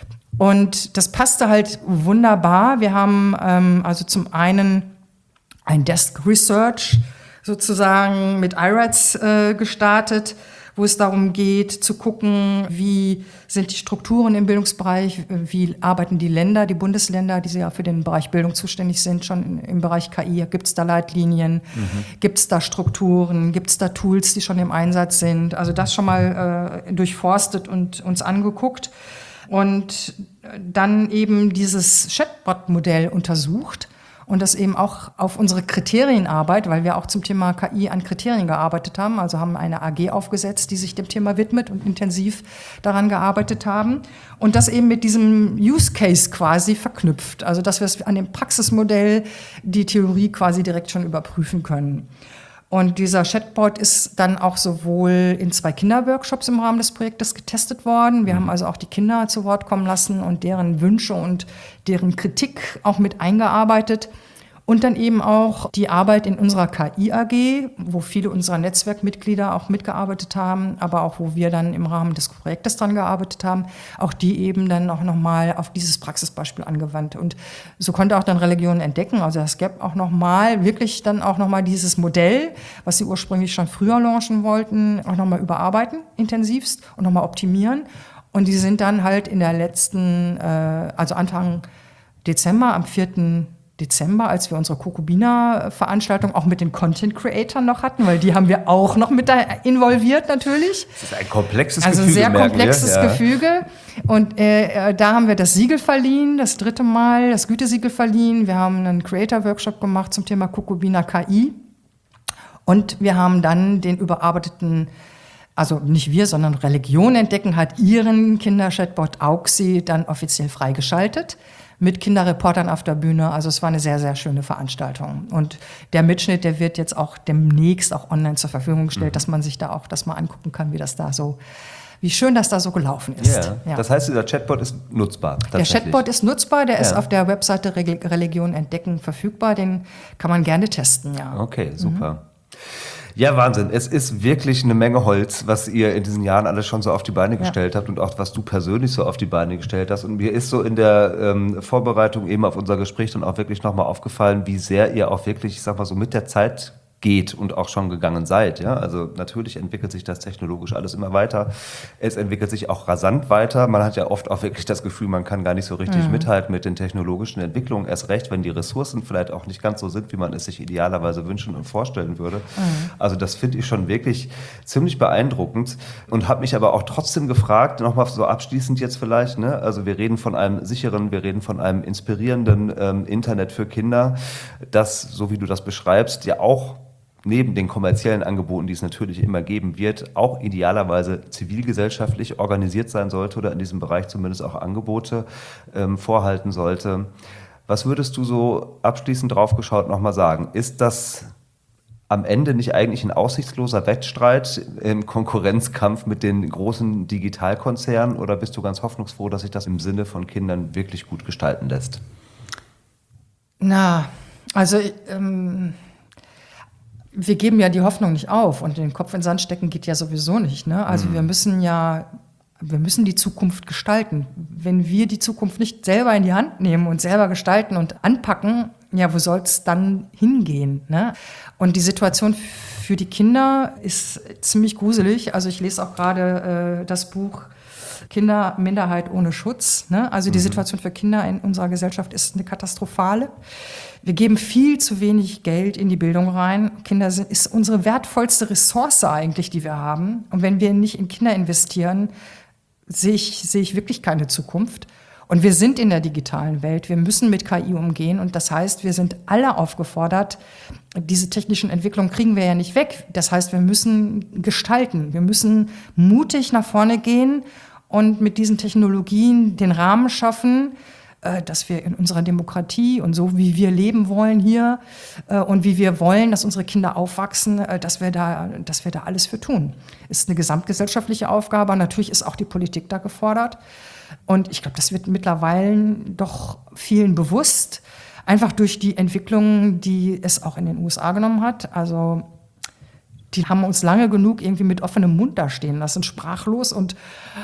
Und das passte halt wunderbar. Wir haben also zum einen ein Desk Research sozusagen mit iRights gestartet, wo es darum geht, zu gucken, wie sind die Strukturen im Bildungsbereich, wie arbeiten die Länder, die Bundesländer, die ja für den Bereich Bildung zuständig sind, schon im Bereich KI. Gibt es da Leitlinien, gibt es da Strukturen, gibt es da Tools, die schon im Einsatz sind? Also das schon mal durchforstet und uns angeguckt und dann eben dieses Chatbot-Modell untersucht. Und das eben auch auf unsere Kriterienarbeit, weil wir auch zum Thema KI an Kriterien gearbeitet haben, also haben eine AG aufgesetzt, die sich dem Thema widmet und intensiv daran gearbeitet haben. Und das eben mit diesem Use Case quasi verknüpft, also dass wir an dem Praxismodell die Theorie quasi direkt schon überprüfen können. Und dieser Chatbot ist dann auch sowohl in 2 Kinderworkshops im Rahmen des Projektes getestet worden. Wir haben also auch die Kinder zu Wort kommen lassen und deren Wünsche und deren Kritik auch mit eingearbeitet. Und dann eben auch die Arbeit in unserer KI-AG, wo viele unserer Netzwerkmitglieder auch mitgearbeitet haben, aber auch wo wir dann im Rahmen des Projektes dran gearbeitet haben, auch die eben dann auch nochmal auf dieses Praxisbeispiel angewandt. Und so konnte auch dann Religion entdecken, also das gab auch nochmal, wirklich dann auch nochmal dieses Modell, was sie ursprünglich schon früher launchen wollten, auch nochmal überarbeiten, intensivst und nochmal optimieren. Und die sind dann halt in der letzten, also Anfang Dezember, am 4. Dezember, als wir unsere Kokubina-Veranstaltung auch mit den Content-Creatern noch hatten, weil die haben wir auch noch mit da involviert natürlich. Das ist ein komplexes Gefüge. Also sehr komplexes Gefüge. Und da haben wir das Siegel verliehen, das 3. Mal, das Gütesiegel verliehen. Wir haben einen Creator-Workshop gemacht zum Thema Kokubina KI. Und wir haben dann den überarbeiteten, also nicht wir, sondern Religion entdecken, hat ihren Kinderchatbot Auxi dann offiziell freigeschaltet. Mit Kinderreportern auf der Bühne. Also es war eine sehr, sehr schöne Veranstaltung. Und der Mitschnitt, der wird jetzt auch demnächst auch online zur Verfügung gestellt, dass man sich da auch das mal angucken kann, wie schön das da so gelaufen ist. Ja. Das heißt, dieser Chatbot ist nutzbar. Der Chatbot ist nutzbar, der ist auf der Webseite Religion entdecken verfügbar. Den kann man gerne testen, ja. Okay, super. Ja, Wahnsinn. Es ist wirklich eine Menge Holz, was ihr in diesen Jahren alles schon so auf die Beine gestellt habt und auch was du persönlich so auf die Beine gestellt hast. Und mir ist so in der Vorbereitung eben auf unser Gespräch dann auch wirklich nochmal aufgefallen, wie sehr ihr auch wirklich, ich sag mal so, mit der Zeit geht und auch schon gegangen seid. Ja? Also natürlich entwickelt sich das technologisch alles immer weiter. Es entwickelt sich auch rasant weiter. Man hat ja oft auch wirklich das Gefühl, man kann gar nicht so richtig mithalten mit den technologischen Entwicklungen. Erst recht, wenn die Ressourcen vielleicht auch nicht ganz so sind, wie man es sich idealerweise wünschen und vorstellen würde. Also das finde ich schon wirklich ziemlich beeindruckend und habe mich aber auch trotzdem gefragt, nochmal so abschließend jetzt vielleicht, ne? Also wir reden von einem sicheren, wir reden von einem inspirierenden Internet für Kinder, das, so wie du das beschreibst, ja auch neben den kommerziellen Angeboten, die es natürlich immer geben wird, auch idealerweise zivilgesellschaftlich organisiert sein sollte oder in diesem Bereich zumindest auch Angebote vorhalten sollte. Was würdest du so abschließend drauf geschaut nochmal sagen? Ist das am Ende nicht eigentlich ein aussichtsloser Wettstreit im Konkurrenzkampf mit den großen Digitalkonzernen oder bist du ganz hoffnungsfroh, dass sich das im Sinne von Kindern wirklich gut gestalten lässt? Wir geben ja die Hoffnung nicht auf und den Kopf in den Sand stecken geht ja sowieso nicht. Ne? Also wir müssen die Zukunft gestalten. Wenn wir die Zukunft nicht selber in die Hand nehmen und selber gestalten und anpacken, ja, wo soll es dann hingehen? Ne? Und die Situation für die Kinder ist ziemlich gruselig. Also ich lese auch gerade das Buch Kinderminderheit ohne Schutz. Ne? Also die Situation für Kinder in unserer Gesellschaft ist eine katastrophale. Wir geben viel zu wenig Geld in die Bildung rein. Kinder ist unsere wertvollste Ressource eigentlich, die wir haben. Und wenn wir nicht in Kinder investieren, sehe ich wirklich keine Zukunft. Und wir sind in der digitalen Welt. Wir müssen mit KI umgehen. Und das heißt, wir sind alle aufgefordert, diese technischen Entwicklungen kriegen wir ja nicht weg. Das heißt, wir müssen gestalten. Wir müssen mutig nach vorne gehen und mit diesen Technologien den Rahmen schaffen, dass wir in unserer Demokratie und so, wie wir leben wollen hier und wie wir wollen, dass unsere Kinder aufwachsen, dass wir da alles für tun. Ist eine gesamtgesellschaftliche Aufgabe. Natürlich ist auch die Politik da gefordert. Und ich glaube, das wird mittlerweile doch vielen bewusst, einfach durch die Entwicklungen, die es auch in den USA genommen hat. Also die haben uns lange genug irgendwie mit offenem Mund da stehen lassen, sprachlos und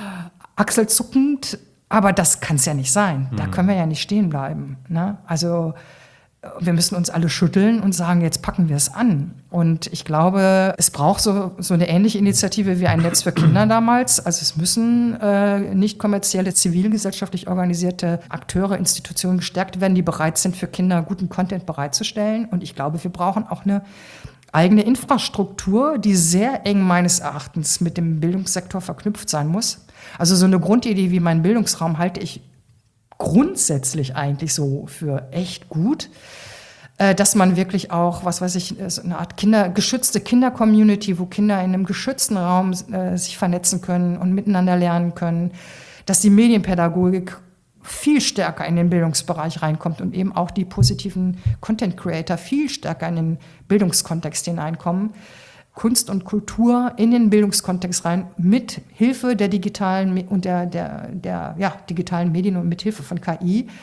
achselzuckend. Aber das kann es ja nicht sein. Da können wir ja nicht stehen bleiben. Ne? Also wir müssen uns alle schütteln und sagen, jetzt packen wir es an. Und ich glaube, es braucht so eine ähnliche Initiative wie ein Netz für Kinder damals. Also es müssen nicht kommerzielle, zivilgesellschaftlich organisierte Akteure, Institutionen gestärkt werden, die bereit sind, für Kinder guten Content bereitzustellen. Und ich glaube, wir brauchen auch eine eigene Infrastruktur, die sehr eng meines Erachtens mit dem Bildungssektor verknüpft sein muss. Also so eine Grundidee wie mein Bildungsraum halte ich grundsätzlich eigentlich so für echt gut, dass man wirklich auch, was weiß ich, so eine Art geschützte Kinder-Community, wo Kinder in einem geschützten Raum sich vernetzen können und miteinander lernen können, dass die Medienpädagogik viel stärker in den Bildungsbereich reinkommt und eben auch die positiven Content-Creator viel stärker in den Bildungskontext hineinkommen. Kunst und Kultur in den Bildungskontext rein, mit Hilfe der digitalen und der digitalen Medien und mit Hilfe von KI,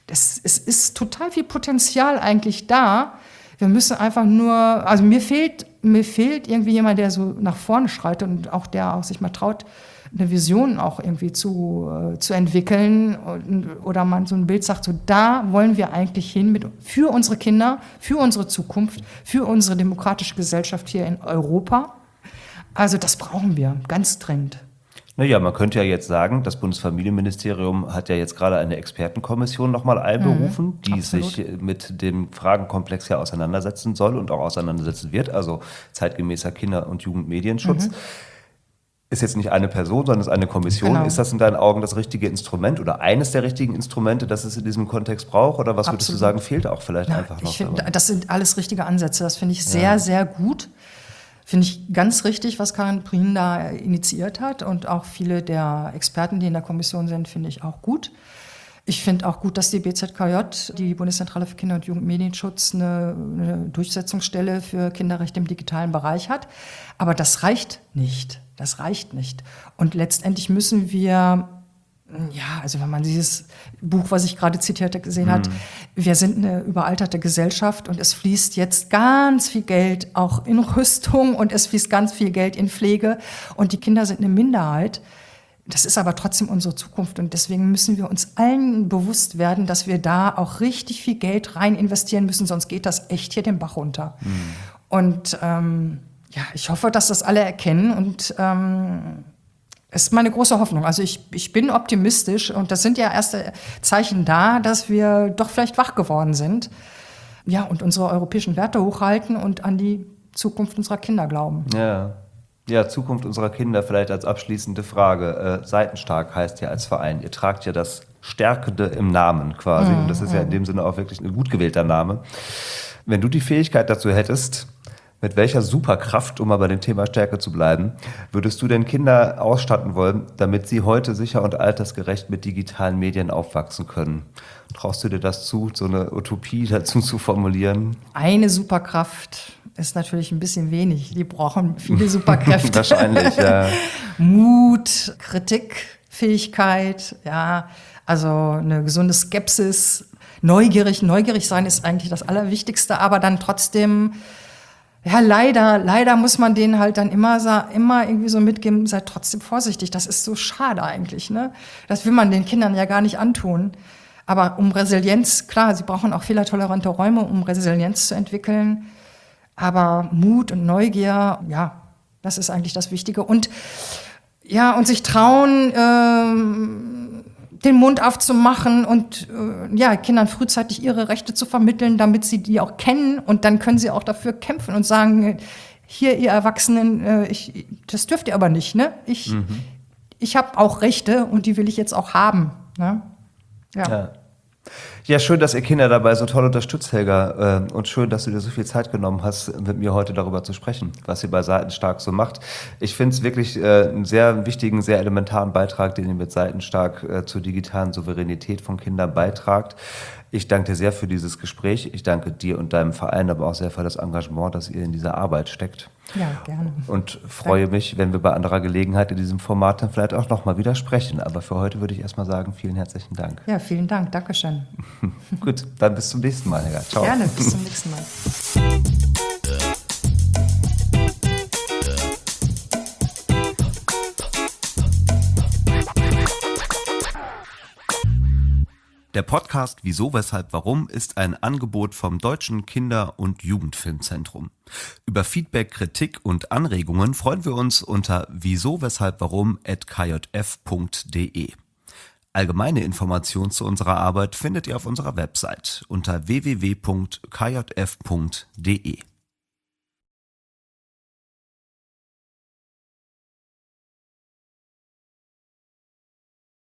Es ist total viel Potenzial eigentlich da. Wir müssen einfach nur, also mir fehlt irgendwie jemand, der so nach vorne schreitet und auch der auch sich mal traut, eine Vision auch irgendwie zu entwickeln oder man so ein Bild sagt, so da wollen wir eigentlich hin für unsere Kinder, für unsere Zukunft, für unsere demokratische Gesellschaft hier in Europa. Also das brauchen wir ganz dringend. Naja, man könnte ja jetzt sagen, das Bundesfamilienministerium hat ja jetzt gerade eine Expertenkommission nochmal einberufen, die sich mit dem Fragenkomplex ja auseinandersetzen soll und auch auseinandersetzen wird, also zeitgemäßer Kinder- und Jugendmedienschutz. Ist jetzt nicht eine Person, sondern ist eine Kommission. Genau. Ist das in deinen Augen das richtige Instrument oder eines der richtigen Instrumente, das es in diesem Kontext braucht? Oder was würdest du sagen, fehlt auch vielleicht einfach noch? Ich finde, das sind alles richtige Ansätze. Das finde ich sehr, sehr gut. Finde ich ganz richtig, was Karin Prien da initiiert hat. Und auch viele der Experten, die in der Kommission sind, finde ich auch gut. Ich finde auch gut, dass die BZKJ, die Bundeszentrale für Kinder- und Jugendmedienschutz, eine Durchsetzungsstelle für Kinderrechte im digitalen Bereich hat. Aber das reicht nicht. Das reicht nicht. Und letztendlich müssen wir, also wenn man dieses Buch, was ich gerade zitiert gesehen hat, wir sind eine überalterte Gesellschaft und es fließt jetzt ganz viel Geld auch in Rüstung und es fließt ganz viel Geld in Pflege und die Kinder sind eine Minderheit. Das ist aber trotzdem unsere Zukunft und deswegen müssen wir uns allen bewusst werden, dass wir da auch richtig viel Geld rein investieren müssen, sonst geht das echt hier den Bach runter. Und ich hoffe, dass das alle erkennen und es ist meine große Hoffnung. Also ich bin optimistisch und das sind ja erste Zeichen da, dass wir doch vielleicht wach geworden sind. Ja, und unsere europäischen Werte hochhalten und an die Zukunft unserer Kinder glauben. Ja, Zukunft unserer Kinder vielleicht als abschließende Frage. Seitenstark heißt ja als Verein, ihr tragt ja das Stärkende im Namen quasi. Und das ist ja in dem Sinne auch wirklich ein gut gewählter Name. Wenn du die Fähigkeit dazu hättest, mit welcher Superkraft, um mal bei dem Thema Stärke zu bleiben, würdest du denn Kinder ausstatten wollen, damit sie heute sicher und altersgerecht mit digitalen Medien aufwachsen können? Traust du dir das zu, so eine Utopie dazu zu formulieren? Eine Superkraft ist natürlich ein bisschen wenig. Die brauchen viele Superkräfte. Wahrscheinlich, ja. Mut, Kritikfähigkeit, also eine gesunde Skepsis. Neugierig sein ist eigentlich das Allerwichtigste, aber dann trotzdem... Ja, leider muss man denen halt dann immer irgendwie so mitgeben, seid trotzdem vorsichtig. Das ist so schade eigentlich, ne? Das will man den Kindern ja gar nicht antun. Aber um Resilienz, klar, sie brauchen auch fehlertolerante Räume, um Resilienz zu entwickeln. Aber Mut und Neugier, das ist eigentlich das Wichtige. Und sich trauen, den Mund aufzumachen und Kindern frühzeitig ihre Rechte zu vermitteln, damit sie die auch kennen und dann können sie auch dafür kämpfen und sagen, hier ihr Erwachsenen, das dürft ihr aber nicht, ne? Ich habe auch Rechte und die will ich jetzt auch haben, ne? Ja, schön, dass ihr Kinder dabei so toll unterstützt, Helga. Und schön, dass du dir so viel Zeit genommen hast, mit mir heute darüber zu sprechen, was ihr bei Seitenstark so macht. Ich finde es wirklich einen sehr wichtigen, sehr elementaren Beitrag, den ihr mit Seitenstark zur digitalen Souveränität von Kindern beitragt. Ich danke dir sehr für dieses Gespräch. Ich danke dir und deinem Verein, aber auch sehr für das Engagement, das ihr in dieser Arbeit steckt. Ja, gerne. Und freue mich, wenn wir bei anderer Gelegenheit in diesem Format dann vielleicht auch nochmal wieder sprechen. Aber für heute würde ich erstmal sagen, vielen herzlichen Dank. Ja, vielen Dank. Dankeschön. Gut, dann bis zum nächsten Mal, Helga. Ciao. Gerne, bis zum nächsten Mal. Der Podcast Wieso, Weshalb, Warum ist ein Angebot vom Deutschen Kinder- und Jugendfilmzentrum. Über Feedback, Kritik und Anregungen freuen wir uns unter wieso-weshalb-warum@kjf.de. Allgemeine Informationen zu unserer Arbeit findet ihr auf unserer Website unter www.kjf.de.